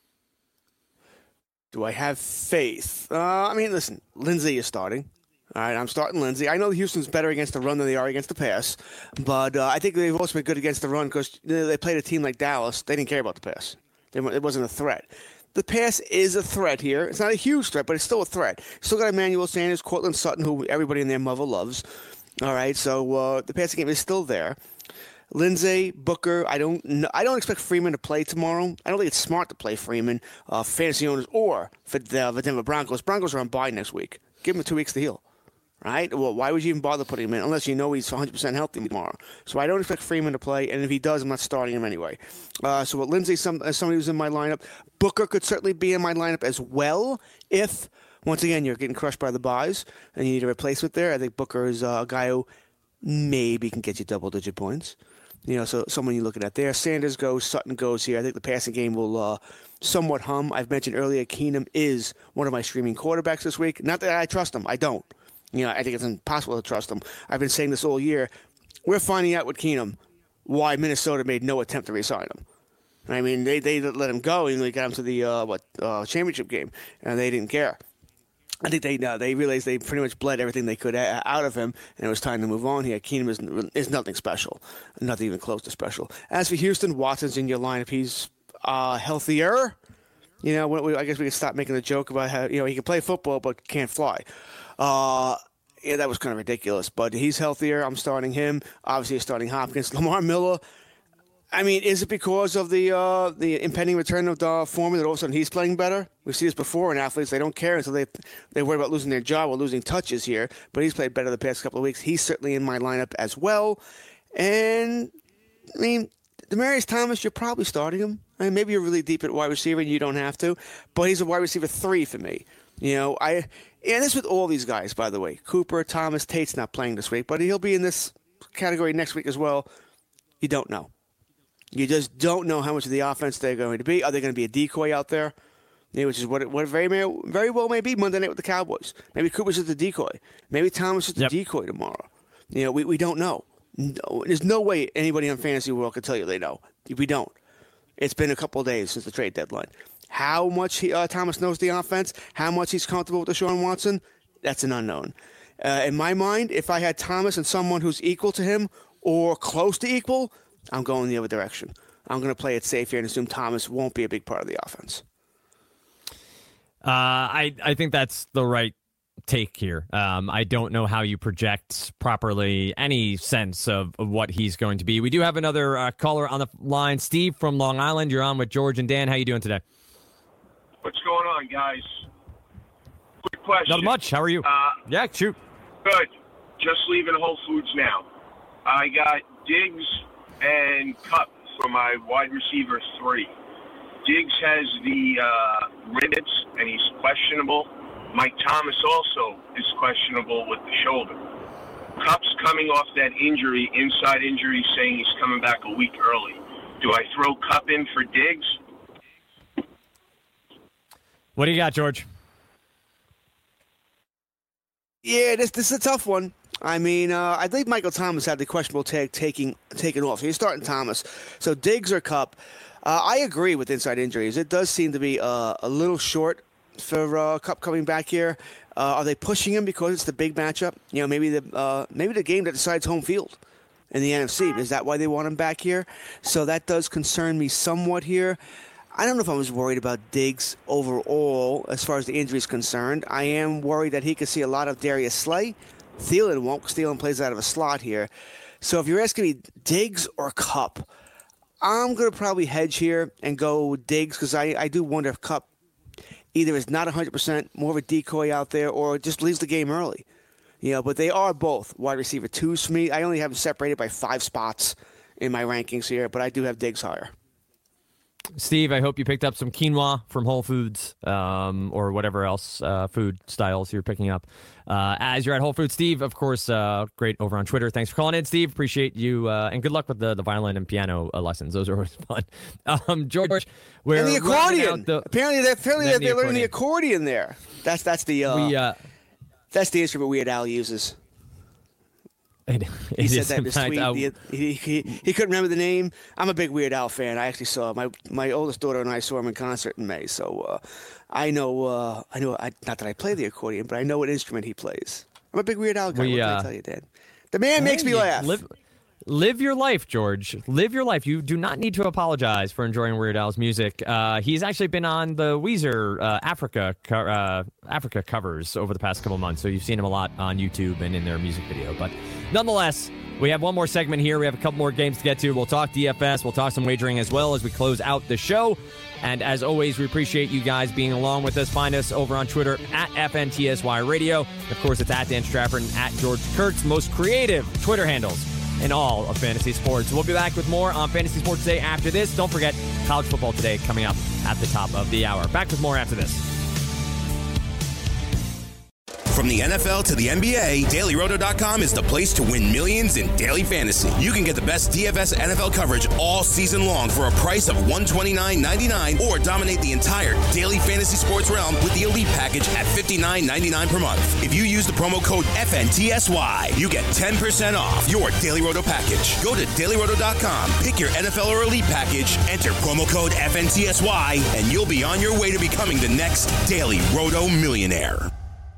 Do I have faith? Uh, I mean, listen, Lindsey is starting. All right, I'm starting Lindsey. I know Houston's better against the run than they are against the pass, but uh, I think they've also been good against the run because they played a team like Dallas. They didn't care about the pass. They, it wasn't a threat. The pass is a threat here. It's not a huge threat, but it's still a threat. Still got Emmanuel Sanders, Cortland Sutton, who everybody and their mother loves. All right, so uh, the passing game is still there. Lindsey, Booker, I don't know, I don't expect Freeman to play tomorrow. I don't think it's smart to play Freeman, uh, fantasy owners, or for the, the Denver Broncos. Broncos are on bye next week. Give him two weeks to heal. Right? Well, why would you even bother putting him in unless you know he's one hundred percent healthy tomorrow? So I don't expect Freeman to play, and if he does, I'm not starting him anyway. Uh, so with Lindsey, some, as somebody who's in my lineup, Booker could certainly be in my lineup as well if, once again, you're getting crushed by the buys and you need a replacement there. I think Booker is uh, a guy who maybe can get you double-digit points. You know, so someone you're looking at there. Sanders goes, Sutton goes here. I think the passing game will uh, somewhat hum. I've mentioned earlier, Keenum is one of my streaming quarterbacks this week. Not that I trust him. I don't. You know, I think it's impossible to trust him. I've been saying this all year. We're finding out with Keenum why Minnesota made no attempt to re-sign him. I mean, they, they let him go, and they got him to the uh, what uh, championship game, and they didn't care. I think they uh, they realized they pretty much bled everything they could a- out of him, and it was time to move on here. Keenum is, is nothing special, nothing even close to special. As for Houston, Watson's in your lineup. He's uh, healthier. You know, we, we, I guess we can stop making the joke about how, you know, he can play football but can't fly. Uh, yeah, that was kind of ridiculous, but he's healthier. I'm starting him. Obviously, you're starting Hopkins. Lamar Miller, I mean, is it because of the uh, the impending return of uh, Foreman that all of a sudden he's playing better? We've seen this before in athletes. They don't care until they they worry about losing their job or losing touches here, but he's played better the past couple of weeks. He's certainly in my lineup as well. And, I mean, Demaryius Thomas, you're probably starting him. I mean, maybe you're really deep at wide receiver and you don't have to, but he's a wide receiver three for me. You know, I and this with all these guys, by the way. Cooper, Thomas, Tate's not playing this week, but he'll be in this category next week as well. You don't know. You just don't know how much of the offense they're going to be. Are they going to be a decoy out there? You know, which is what it, what it very, may, very well may be Monday night with the Cowboys. Maybe Cooper's just the decoy. Maybe Thomas is the yep. decoy tomorrow. You know, we, we don't know. No, there's no way anybody on Fantasy World can tell you they know. We don't. It's been a couple of days since the trade deadline. How much he, uh, Thomas knows the offense, how much he's comfortable with Deshaun Watson, that's an unknown. Uh, in my mind, if I had Thomas and someone who's equal to him or close to equal, I'm going the other direction. I'm going to play it safe here and assume Thomas won't be a big part of the offense. Uh, I, I think that's the right take here. Um, I don't know how you project properly any sense of, of what he's going to be. We do have another uh, caller on the line. Steve from Long Island. You're on with George and Dan. How you doing today? What's going on, guys? Quick question. Not much. How are you? Uh, yeah, shoot. Good. Just leaving Whole Foods now. I got Diggs and Cup for my wide receiver three. Diggs has the uh, ribs, and he's questionable. Mike Thomas also is questionable with the shoulder. Cup's coming off that injury, inside injury, saying he's coming back a week early. Do I throw Cup in for Diggs? What do you got, George? Yeah, this this is a tough one. I mean, uh, I think Michael Thomas had the questionable tag taking taken off. So you're starting Thomas. So Diggs or Cup. Uh, I agree with inside injuries. It does seem to be uh, a little short for uh, Cup coming back here. Uh, are they pushing him because it's the big matchup? You know, maybe the uh, maybe the game that decides home field in the N F C. Is that why they want him back here? So that does concern me somewhat here. I don't know if I was worried about Diggs overall as far as the injury is concerned. I am worried that he could see a lot of Darius Slay. Thielen won't. Thielen plays out of a slot here. So if you're asking me Diggs or Kupp, I'm going to probably hedge here and go Diggs because I, I do wonder if Kupp either is not one hundred percent, more of a decoy out there, or just leaves the game early. You know, but they are both wide receiver twos for me. I only have them separated by five spots in my rankings here, but I do have Diggs higher. Steve, I hope you picked up some quinoa from Whole Foods um, or whatever else uh, food styles you're picking up. Uh, as you're at Whole Foods, Steve, of course, uh, great over on Twitter. Thanks for calling in, Steve. Appreciate you, uh, and good luck with the, the violin and piano uh, lessons. Those are always fun. Um, George, we're and the accordion. The, apparently, they're, apparently they're, the they're learning the accordion. accordion there. That's that's the uh, we, uh, that's the instrument Weird Al uses. It, he it said is that in his tweet. uh, he, he, he, he couldn't remember the name. I'm a big Weird Al fan. I actually saw my my oldest daughter and I saw him in concert in May. So uh, I know uh, I know I, not that I play the accordion, but I know what instrument he plays. I'm a big Weird Al guy. We, what can uh, I tell you, Dan? The man makes me laugh. Live, live your life, George. Live your life. You do not need to apologize for enjoying Weird Al's music. Uh, he's actually been on the Weezer uh, Africa co- uh, Africa covers over the past couple months, so you've seen him a lot on YouTube and in their music video. But nonetheless, we have one more segment here. We have a couple more games to get to. We'll talk D F S. We'll talk some wagering as well as we close out the show. And as always, we appreciate you guys being along with us. Find us over on Twitter at F N T S Y Radio. Of course, it's at Dan Strafford and at George Kurtz. Most creative Twitter handles in all of fantasy sports. We'll be back with more on Fantasy Sports Today after this. Don't forget, College Football Today coming up at the top of the hour. Back with more after this. From the N F L to the N B A, Daily Roto dot com is the place to win millions in daily fantasy. You can get the best D F S N F L coverage all season long for a price of one hundred twenty-nine ninety-nine, or dominate the entire daily fantasy sports realm with the Elite package at fifty-nine ninety-nine per month. If you use the promo code F N T S Y, you get ten percent off your Daily Roto package. Go to Daily Roto dot com, pick your N F L or Elite package, enter promo code F N T S Y, and you'll be on your way to becoming the next Daily Roto millionaire.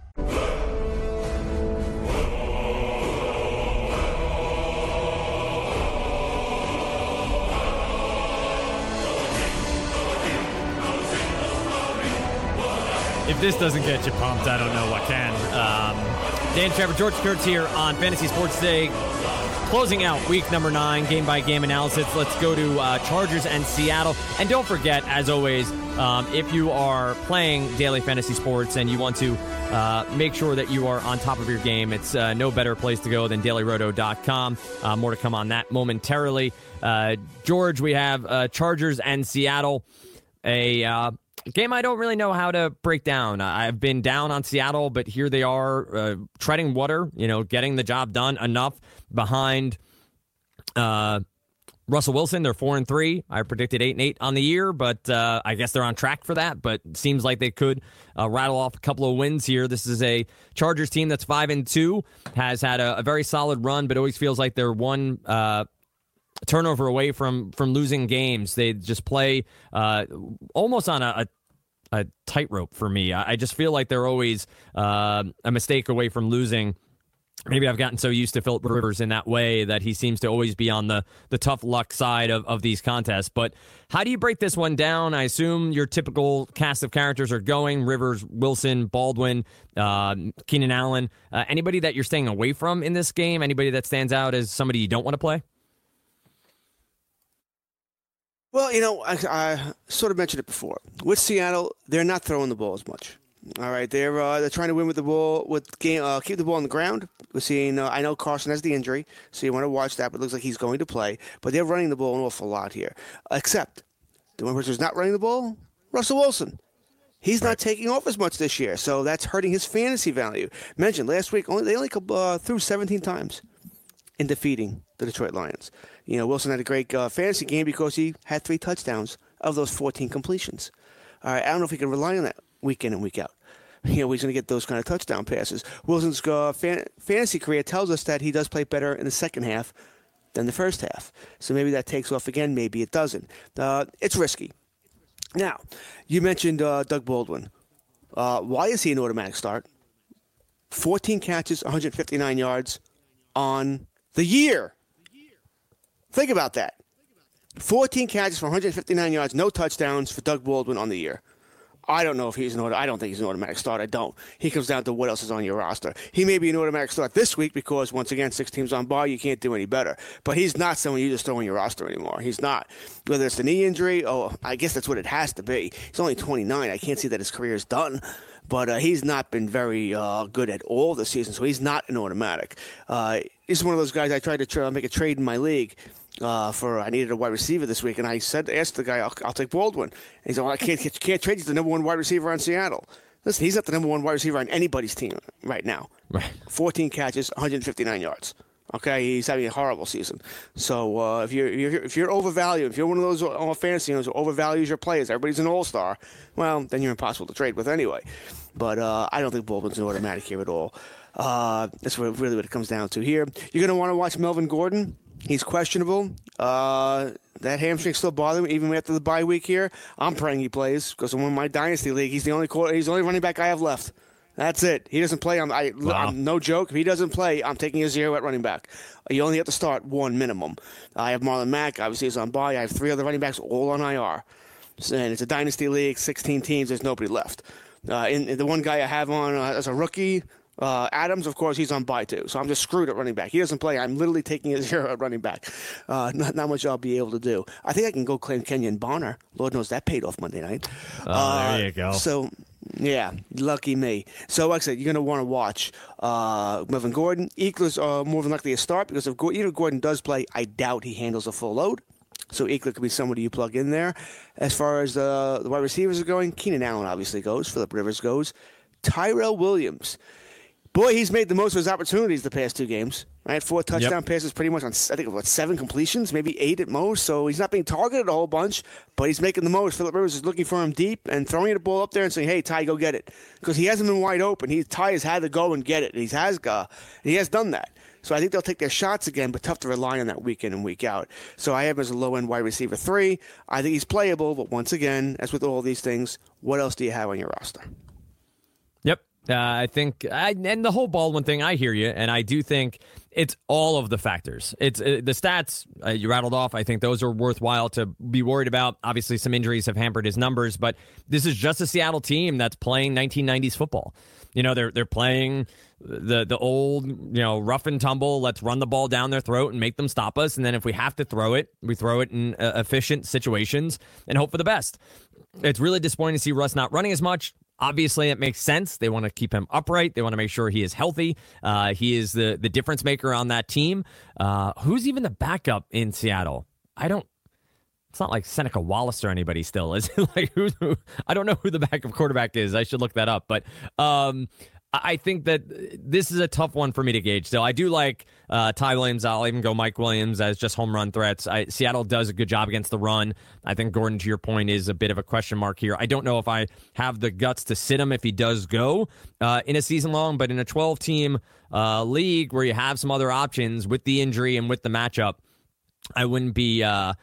If this doesn't get you pumped, I don't know what can. Um, Dan Trevor, George Kurtz here on Fantasy Sports Today. Closing out week number nine, game-by-game analysis. Let's go to uh, Chargers and Seattle. And don't forget, as always, um, if you are playing daily fantasy sports and you want to uh, make sure that you are on top of your game, it's uh, no better place to go than Daily Roto dot com. Uh, more to come on that momentarily. Uh, George, we have uh, Chargers and Seattle. A uh, game I don't really know how to break down. I've been down on Seattle, but here they are uh, treading water, you know, getting the job done enough behind uh, Russell Wilson. They're four and three. I predicted eight and eight on the year, but uh, I guess they're on track for that. But it seems like they could uh, rattle off a couple of wins here. This is a Chargers team that's five and two, has had a, a very solid run, but always feels like they're one uh, turnover away from from losing games. They just play uh, almost on a, a, a tightrope for me. I, I just feel like they're always uh, a mistake away from losing. Maybe I've gotten so used to Philip Rivers in that way that he seems to always be on the, the tough luck side of, of these contests. But how do you break this one down? I assume your typical cast of characters are going: Rivers, Wilson, Baldwin, uh, Keenan Allen. Uh, anybody that you're staying away from in this game? Anybody that stands out as somebody you don't want to play? Well, you know, I, I sort of mentioned it before. With Seattle, they're not throwing the ball as much. All right, they're uh, they're trying to win with the ball, with game, uh, keep the ball on the ground. We're seeing. Uh, I know Carson has the injury, so you want to watch that. But it looks like he's going to play. But they're running the ball an awful lot here. Except the one person who's not running the ball, Russell Wilson. He's not taking off as much this year, so that's hurting his fantasy value. Mentioned last week, only they only uh, threw seventeen times in defeating the Detroit Lions. You know, Wilson had a great uh, fantasy game because he had three touchdowns of those fourteen completions. All right, I don't know if he can rely on that week in and week out. You know, he's going to get those kind of touchdown passes. Wilson's uh, fan- fantasy career tells us that he does play better in the second half than the first half. So maybe that takes off again. Maybe it doesn't. Uh, it's risky. Now, you mentioned uh, Doug Baldwin. Uh, why is he an automatic start? fourteen catches, one hundred fifty-nine yards on the year. Think about that. fourteen catches for one hundred fifty-nine yards, no touchdowns for Doug Baldwin on the year. I don't know if he's an auto. I don't think he's an automatic start. I don't. He comes down to what else is on your roster. He may be an automatic start this week because, once again, six teams on bye, you can't do any better. But he's not someone you just throw in your roster anymore. He's not. Whether it's the knee injury, oh, I guess that's what it has to be. He's only twenty-nine. I can't see that his career is done. But uh, he's not been very uh, good at all this season, so he's not an automatic. Uh, he's one of those guys I tried to tra- make a trade in my league. Uh, for I needed a wide receiver this week, and I said, asked the guy, I'll, I'll take Baldwin. And he said, well, I can't, can't trade you the number one wide receiver on Seattle. Listen, he's not the number one wide receiver on anybody's team right now. Right. fourteen catches, one hundred fifty-nine yards. Okay, he's having a horrible season. So uh, if you're if you're, if you're overvalued, if you're one of those uh, fantasy owners who overvalues your players, everybody's an all-star, well, then you're impossible to trade with anyway. But uh, I don't think Baldwin's an automatic here at all. Uh, that's what, really what it comes down to here. You're going to want to watch Melvin Gordon. He's questionable. Uh, that hamstring still bothering me even after the bye week here. I'm praying he plays because in my dynasty league, he's the only he's the only running back I have left. That's it. He doesn't play. I'm, I, wow. I'm no joke. If he doesn't play, I'm taking a zero at running back. You only have to start one minimum. I have Marlon Mack. Obviously, he's on bye. I have three other running backs all on I R. And it's a dynasty league, sixteen teams. There's nobody left. Uh, and, and the one guy I have on uh, as a rookie, Uh, Adams, of course, he's on bye too, so I'm just screwed at running back. He doesn't play. I'm literally taking a zero at running back. Uh, not, not much I'll be able to do. I think I can go claim Kenyon Bonner. Lord knows that paid off Monday night. Oh, uh, there you go. So, yeah, lucky me. So, like I said, you're going to want to watch uh, Melvin Gordon. Ekeler's uh, more than likely a start because if Gordon, even Gordon does play, I doubt he handles a full load. So Ekeler could be somebody you plug in there. As far as uh, the wide receivers are going, Keenan Allen obviously goes. Phillip Rivers goes. Tyrell Williams. Boy, he's made the most of his opportunities the past two games, right? Four touchdown yep. passes pretty much on, I think, what, seven completions, maybe eight at most. So he's not being targeted a whole bunch, but he's making the most. Phillip Rivers is looking for him deep and throwing the ball up there and saying, hey, Ty, go get it. Because he hasn't been wide open. He, Ty has had to go and get it. He has, uh, he has done that. So I think they'll take their shots again, but tough to rely on that week in and week out. So I have him as a low-end wide receiver three. I think he's playable, but once again, as with all these things, what else do you have on your roster? Yep. Uh, I think, I, and the whole Baldwin thing, I hear you, and I do think it's all of the factors. It's uh, the stats uh, you rattled off. I think those are worthwhile to be worried about. Obviously, some injuries have hampered his numbers, but this is just a Seattle team that's playing nineteen nineties football. You know, they're they're playing the the old, you know, rough and tumble. Let's run the ball down their throat and make them stop us, and then if we have to throw it, we throw it in uh, efficient situations and hope for the best. It's really disappointing to see Russ not running as much. Obviously, it makes sense. They want to keep him upright. They want to make sure he is healthy. Uh, he is the, the difference maker on that team. Uh, who's even the backup in Seattle? I don't. It's not like Seneca Wallace or anybody still, is it? Like who, who? I don't know who the backup quarterback is. I should look that up. But um, I think that this is a tough one for me to gauge. Still, I do like uh, Ty Williams. I'll even go Mike Williams as just home run threats. I, Seattle does a good job against the run. I think Gordon, to your point, is a bit of a question mark here. I don't know if I have the guts to sit him if he does go uh, in a season long, but in a twelve-team uh, league where you have some other options with the injury and with the matchup, I wouldn't be uh,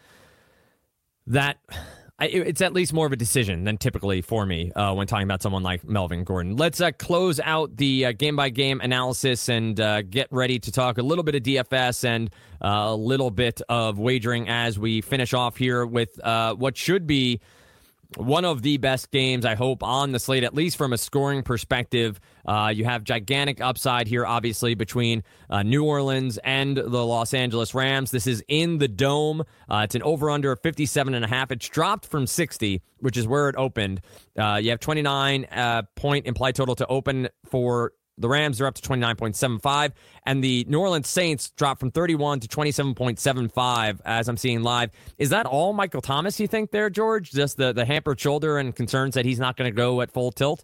that... I, it's at least more of a decision than typically for me uh, when talking about someone like Melvin Gordon. Let's uh, close out the uh, game-by-game analysis and uh, get ready to talk a little bit of D F S and uh, a little bit of wagering as we finish off here with uh, what should be one of the best games, I hope, on the slate, at least from a scoring perspective. Uh, you have gigantic upside here, obviously, between uh, New Orleans and the Los Angeles Rams. This is in the Dome. Uh, it's an over-under of fifty-seven and a half. It's dropped from sixty, which is where it opened. Uh, you have twenty-nine uh, point implied total to open for the Rams. They're up to twenty-nine point seven five, and the New Orleans Saints dropped from thirty-one to twenty-seven point seven five, as I'm seeing live. Is that all Michael Thomas, you think, there, George? Just the, the hampered shoulder and concerns that he's not going to go at full tilt?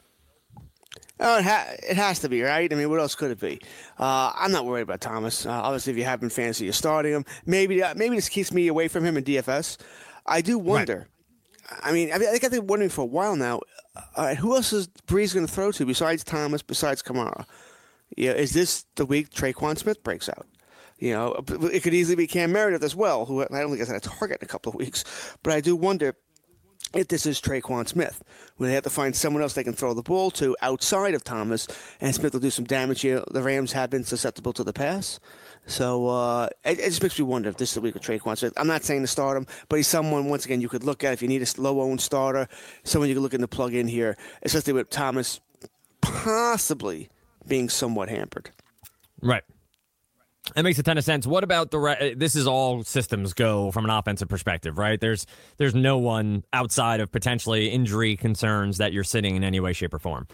Oh, it, ha- it has to be, right? I mean, what else could it be? Uh, I'm not worried about Thomas. Uh, obviously, if you have him in fantasy, you're starting him. Maybe uh, maybe this keeps me away from him in D F S. I do wonder. Right. I mean, I, mean, I think I've been wondering for a while now, uh, who else is Breeze going to throw to besides Thomas, besides Kamara? Yeah, is this the week Traquan Smith breaks out? You know, it could easily be Cam Meredith as well, who I don't think has had a target in a couple of weeks. But I do wonder if this is Traquan Smith, where they have to find someone else they can throw the ball to outside of Thomas, and Smith will do some damage here. The Rams have been susceptible to the pass. So uh, it, it just makes me wonder if this is the week of Traquan Smith. I'm not saying to start him, but he's someone, once again, you could look at if you need a low-owned starter, someone you could look in to plug in here, especially with Thomas possibly being somewhat hampered. Right. That makes a ton of sense. What about the re- this is all systems go from an offensive perspective, right? There's there's no one outside of potentially injury concerns that you're sitting in any way, shape, or form.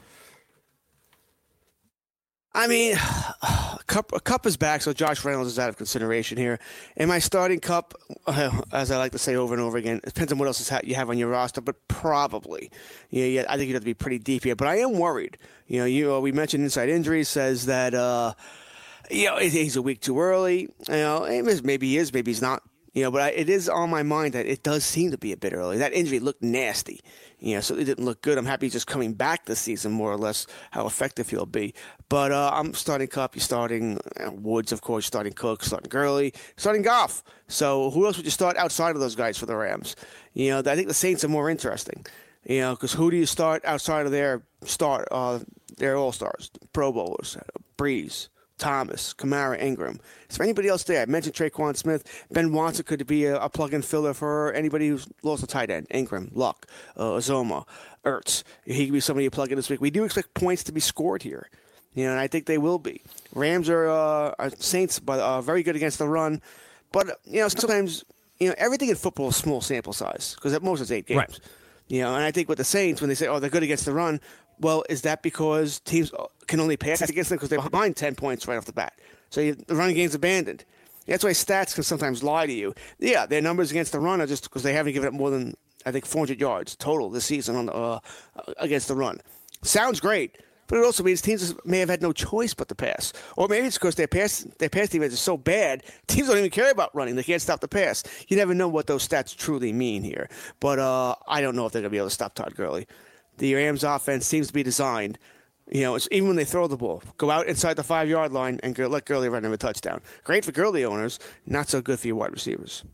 I mean, Kupp, Kupp is back, so Josh Reynolds is out of consideration here. Am I starting Kupp? Uh, as I like to say over and over again, it depends on what else you have on your roster, but probably. Yeah, yeah. I think you'd have to be pretty deep here, but I am worried. You know, you uh, we mentioned inside injuries says that uh, you know he's a week too early. You know, maybe he is, maybe he's not. You know, but I, it is on my mind that it does seem to be a bit early. That injury looked nasty. You know, so it didn't look good. I'm happy he's just coming back this season, more or less, how effective he'll be. But uh, I'm starting Kupp. You're starting uh, Woods, of course. Starting Cook. Starting Gurley. Starting Goff. So who else would you start outside of those guys for the Rams? You know, I think the Saints are more interesting. You know, because who do you start outside of their start? Uh, their all-stars, Pro Bowlers, Breeze, Thomas, Kamara, Ingram. Is there anybody else there? I mentioned Traquan Smith. Ben Watson could be a, a plug-in filler for anybody who's lost a tight end. Ingram, Luck, uh, Azoma, Ertz. He could be somebody you plug in this week. We do expect points to be scored here. You know, and I think they will be. Rams are, uh, are Saints, but uh, very good against the run. But, you know, sometimes, you know, everything in football is small sample size because at most it's eight games. Right. You know, and I think with the Saints, when they say, oh, they're good against the run, well, is that because teams can only pass against them because they're behind ten points right off the bat? So you, the running game's abandoned. That's why stats can sometimes lie to you. Yeah, their numbers against the run are just because they haven't given up more than, I think, four hundred yards total this season on the, uh, against the run. Sounds great, but it also means teams may have had no choice but to pass. Or maybe it's because their pass, their pass defense is so bad, teams don't even care about running. They can't stop the pass. You never know what those stats truly mean here. But uh, I don't know if they're going to be able to stop Todd Gurley. The Rams offense seems to be designed, you know, it's, even when they throw the ball, go out inside the five-yard line and go, let Gurley run him a touchdown. Great for Gurley owners, not so good for your wide receivers.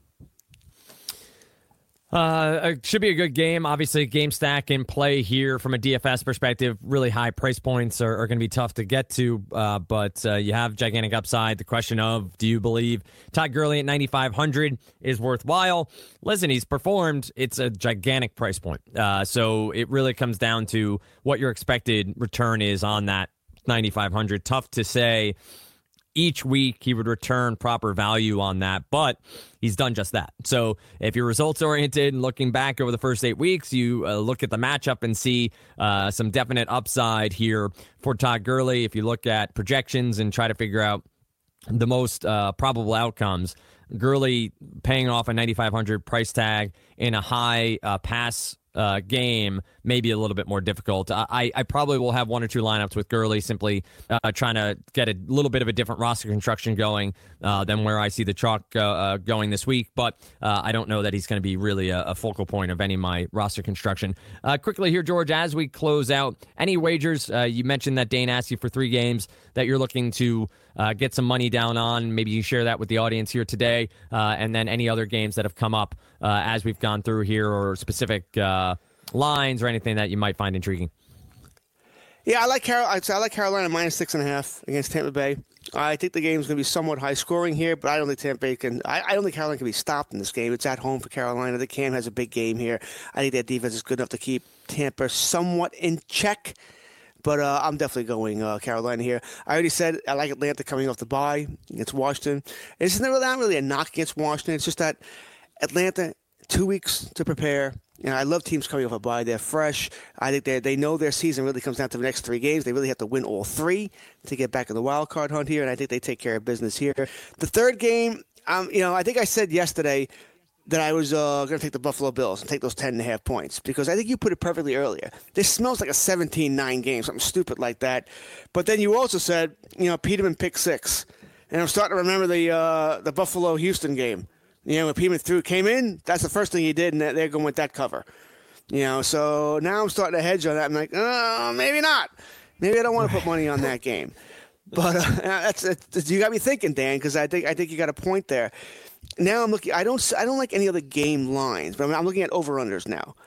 Uh, it should be a good game. Obviously, game stack in play here from a D F S perspective. Really high price points are, are going to be tough to get to, uh, but uh, you have gigantic upside. The question of, do you believe Todd Gurley at ninety-five hundred is worthwhile? Listen, he's performed. It's a gigantic price point. Uh, so it really comes down to what your expected return is on that ninety-five hundred. Tough to say. Each week he would return proper value on that, but he's done just that. So if you're results oriented and looking back over the first eight weeks, you uh, look at the matchup and see uh, some definite upside here for Todd Gurley. If you look at projections and try to figure out the most uh, probable outcomes, Gurley paying off a ninety-five hundred price tag in a high uh, pass Uh, game may be a little bit more difficult. I, I probably will have one or two lineups with Gurley, simply uh, trying to get a little bit of a different roster construction going uh, than where I see the chalk uh, uh, going this week. But uh, I don't know that he's going to be really a, a focal point of any of my roster construction. Uh, quickly here, George, as we close out, any wagers? Uh, you mentioned that Dane asked you for three games that you're looking to uh, get some money down on. Maybe you share that with the audience here today, uh, and then any other games that have come up uh, as we've gone through here, or specific uh, lines or anything that you might find intriguing. Yeah, I like Carol. I like Carolina minus six and a half against Tampa Bay. I think the game's going to be somewhat high scoring here, but I don't think Tampa Bay can. I, I don't think Carolina can be stopped in this game. It's at home for Carolina. The Cam has a big game here. I think that defense is good enough to keep Tampa somewhat in check. But uh, I'm definitely going uh, Carolina here. I already said I like Atlanta coming off the bye against Washington. It's not really, not really a knock against Washington. It's just that Atlanta, two weeks to prepare. You know, I love teams coming off a bye. They're fresh. I think they they know their season really comes down to the next three games. They really have to win all three to get back in the wild card hunt here, and I think they take care of business here. The third game, um, you know, I think I said yesterday that I was uh, going to take the Buffalo Bills and take those ten and a half points because I think you put it perfectly earlier. This smells like a seventeen nine game, something stupid like that. But then you also said, you know, Peterman pick six. And I'm starting to remember the uh, the Buffalo-Houston game. You know, when Peterman threw, came in, that's the first thing he did, and they're going with that cover. You know, so now I'm starting to hedge on that. I'm like, oh, maybe not. Maybe I don't want to put money on that game. But uh, that's, that's you got me thinking, Dan, because I think I think you got a point there. Now I'm looking. I don't. I don't like any other game lines, but I'm, I'm looking at over unders now.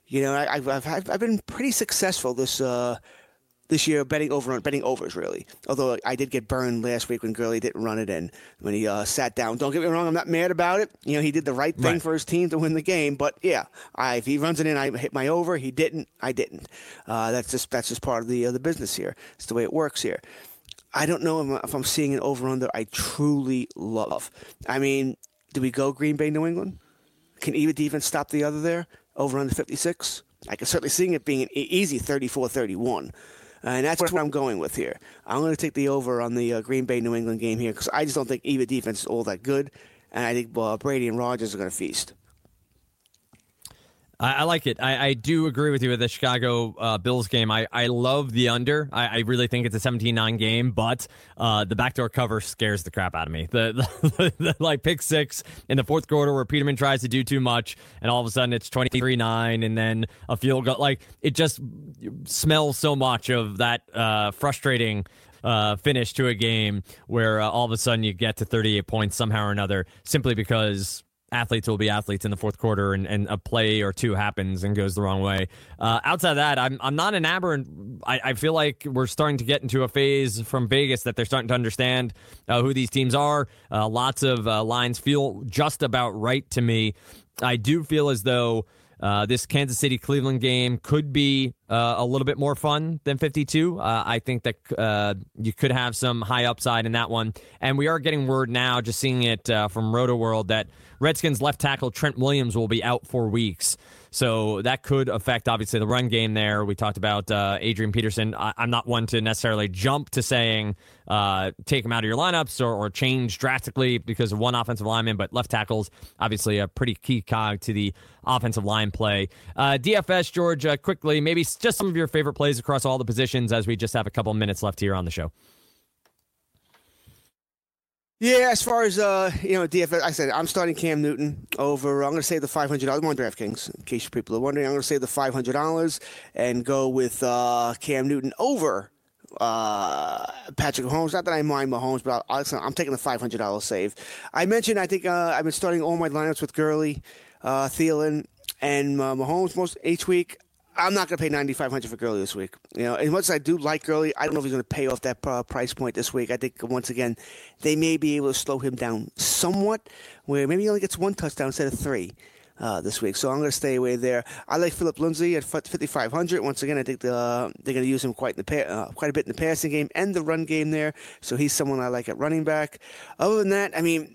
You know, I, I've, I've I've been pretty successful this uh, this year betting over on betting overs really. Although I did get burned last week when Gurley didn't run it in when he uh, sat down. Don't get me wrong, I'm not mad about it. You know, he did the right thing right. for his team to win the game. But yeah, I, if he runs it in, I hit my over. He didn't, I didn't. Uh, that's just that's just part of the uh, the business here. It's the way it works here. I don't know if, if I'm seeing an over under I truly love. I mean, do we go Green Bay, New England? Can either defense stop the other there? Over under fifty-six? I can certainly see it being an easy thirty-four thirty-one. Uh, and that's what I'm going with here. I'm going to take the over on the uh, Green Bay New England game here because I just don't think either defense is all that good. And I think uh, Brady and Rodgers are going to feast. I, I like it. I, I do agree with you with the Chicago uh, Bills game. I, I love the under. I, I really think it's a seventeen nine game, but uh, the backdoor cover scares the crap out of me. The, the, the like pick six in the fourth quarter where Peterman tries to do too much, and all of a sudden it's twenty-three nine, and then a field goal. Like, it just smells so much of that uh, frustrating uh, finish to a game where uh, all of a sudden you get to thirty-eight points somehow or another simply because athletes will be athletes in the fourth quarter, and, and a play or two happens and goes the wrong way. Uh, outside of that, I'm I'm not enamored. I, I feel like we're starting to get into a phase from Vegas that they're starting to understand uh, who these teams are. Uh, lots of uh, lines feel just about right to me. I do feel as though uh, this Kansas City-Cleveland game could be uh, a little bit more fun than fifty-two. Uh, I think that uh, you could have some high upside in that one. And we are getting word now, just seeing it uh, from Roto World, that Redskins left tackle Trent Williams will be out for weeks. So that could affect, obviously, the run game there. We talked about uh, Adrian Peterson. I- I'm not one to necessarily jump to saying uh, take him out of your lineups or, or change drastically because of one offensive lineman, but left tackle's obviously a pretty key cog to the offensive line play. Uh, D F S, George, uh, quickly, maybe just some of your favorite plays across all the positions as we just have a couple of minutes left here on the show. Yeah, as far as, uh, you know, D F S, I said I'm starting Cam Newton over, I'm going to say the five hundred dollars. I'm on DraftKings, in case people are wondering. I'm going to say the five hundred dollars and go with uh, Cam Newton over uh, Patrick Mahomes. Not that I mind Mahomes, but I'll, I'll, I'm taking the five hundred dollars save. I mentioned, I think uh, I've been starting all my lineups with Gurley, uh, Thielen, and uh, Mahomes most each week. I'm not going to pay ninety-five hundred dollars for Gurley this week. You know, as much as I do like Gurley, I don't know if he's going to pay off that uh, price point this week. I think, once again, they may be able to slow him down somewhat, where maybe he only gets one touchdown instead of three uh, this week. So I'm going to stay away there. I like Phillip Lindsay at fifty-five hundred dollars. Once again, I think the, uh, they're going to use him quite in the pa- uh, quite a bit in the passing game and the run game there. So he's someone I like at running back. Other than that, I mean,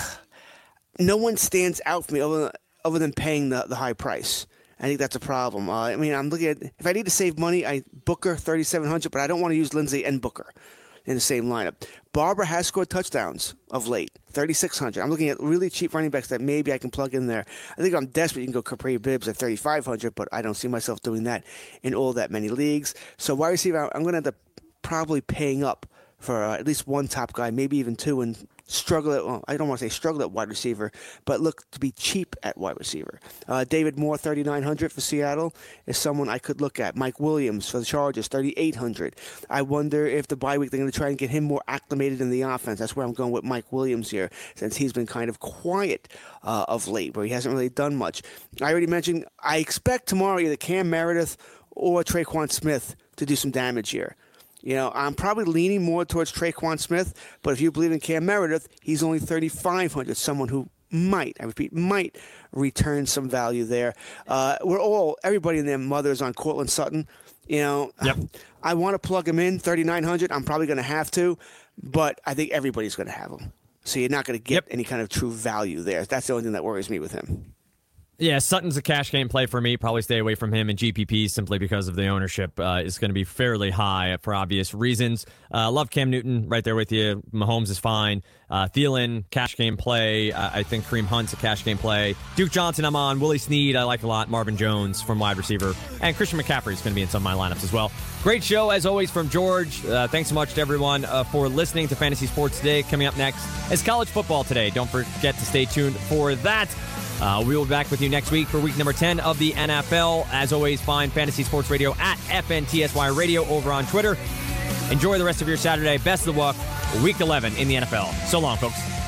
no one stands out for me other than, other than paying the, the high price. I think that's a problem. Uh, I mean, I'm looking at, if I need to save money, I Booker thirty-seven hundred, but I don't want to use Lindsay and Booker in the same lineup. Barber has scored touchdowns of late, thirty-six hundred. I'm looking at really cheap running backs that maybe I can plug in there. I think if I'm desperate, you can go Capri Bibbs at thirty-five hundred, but I don't see myself doing that in all that many leagues. So wide receiver, I'm going to end up probably paying up for uh, at least one top guy, maybe even two, and struggle at, well, I don't want to say struggle at wide receiver, but look to be cheap at wide receiver. Uh, David Moore, thirty-nine hundred for Seattle, is someone I could look at. Mike Williams for the Chargers, thirty-eight hundred. I wonder if the bye week they're going to try and get him more acclimated in the offense. That's where I'm going with Mike Williams here, since he's been kind of quiet uh, of late, where he hasn't really done much. I already mentioned I expect tomorrow either Cam Meredith or Traquan Smith to do some damage here. You know, I'm probably leaning more towards Traquan Smith, but if you believe in Cam Meredith, he's only thirty-five hundred, someone who might, I repeat, might return some value there. Uh, we're all, everybody and their mothers on Cortland Sutton. You know, yep. I want to plug him in, thirty-nine hundred. I'm probably going to have to, but I think everybody's going to have him. So you're not going to get yep. any kind of true value there. That's the only thing that worries me with him. Yeah, Sutton's a cash game play for me. Probably stay away from him in G P P simply because of the ownership uh, is going to be fairly high for obvious reasons. Uh, love Cam Newton right there with you. Mahomes is fine. Uh, Thielen, cash game play. Uh, I think Kareem Hunt's a cash game play. Duke Johnson, I'm on. Willie Snead, I like a lot. Marvin Jones from wide receiver. And Christian McCaffrey is going to be in some of my lineups as well. Great show, as always, from George. Uh, thanks so much to everyone uh, for listening to Fantasy Sports Today. Coming up next is college football today. Don't forget to stay tuned for that. Uh, we will be back with you next week for week number ten of the N F L. As always, find Fantasy Sports Radio at F N T S Y Radio over on Twitter. Enjoy the rest of your Saturday. Best of luck. Week eleven in the N F L. So long, folks.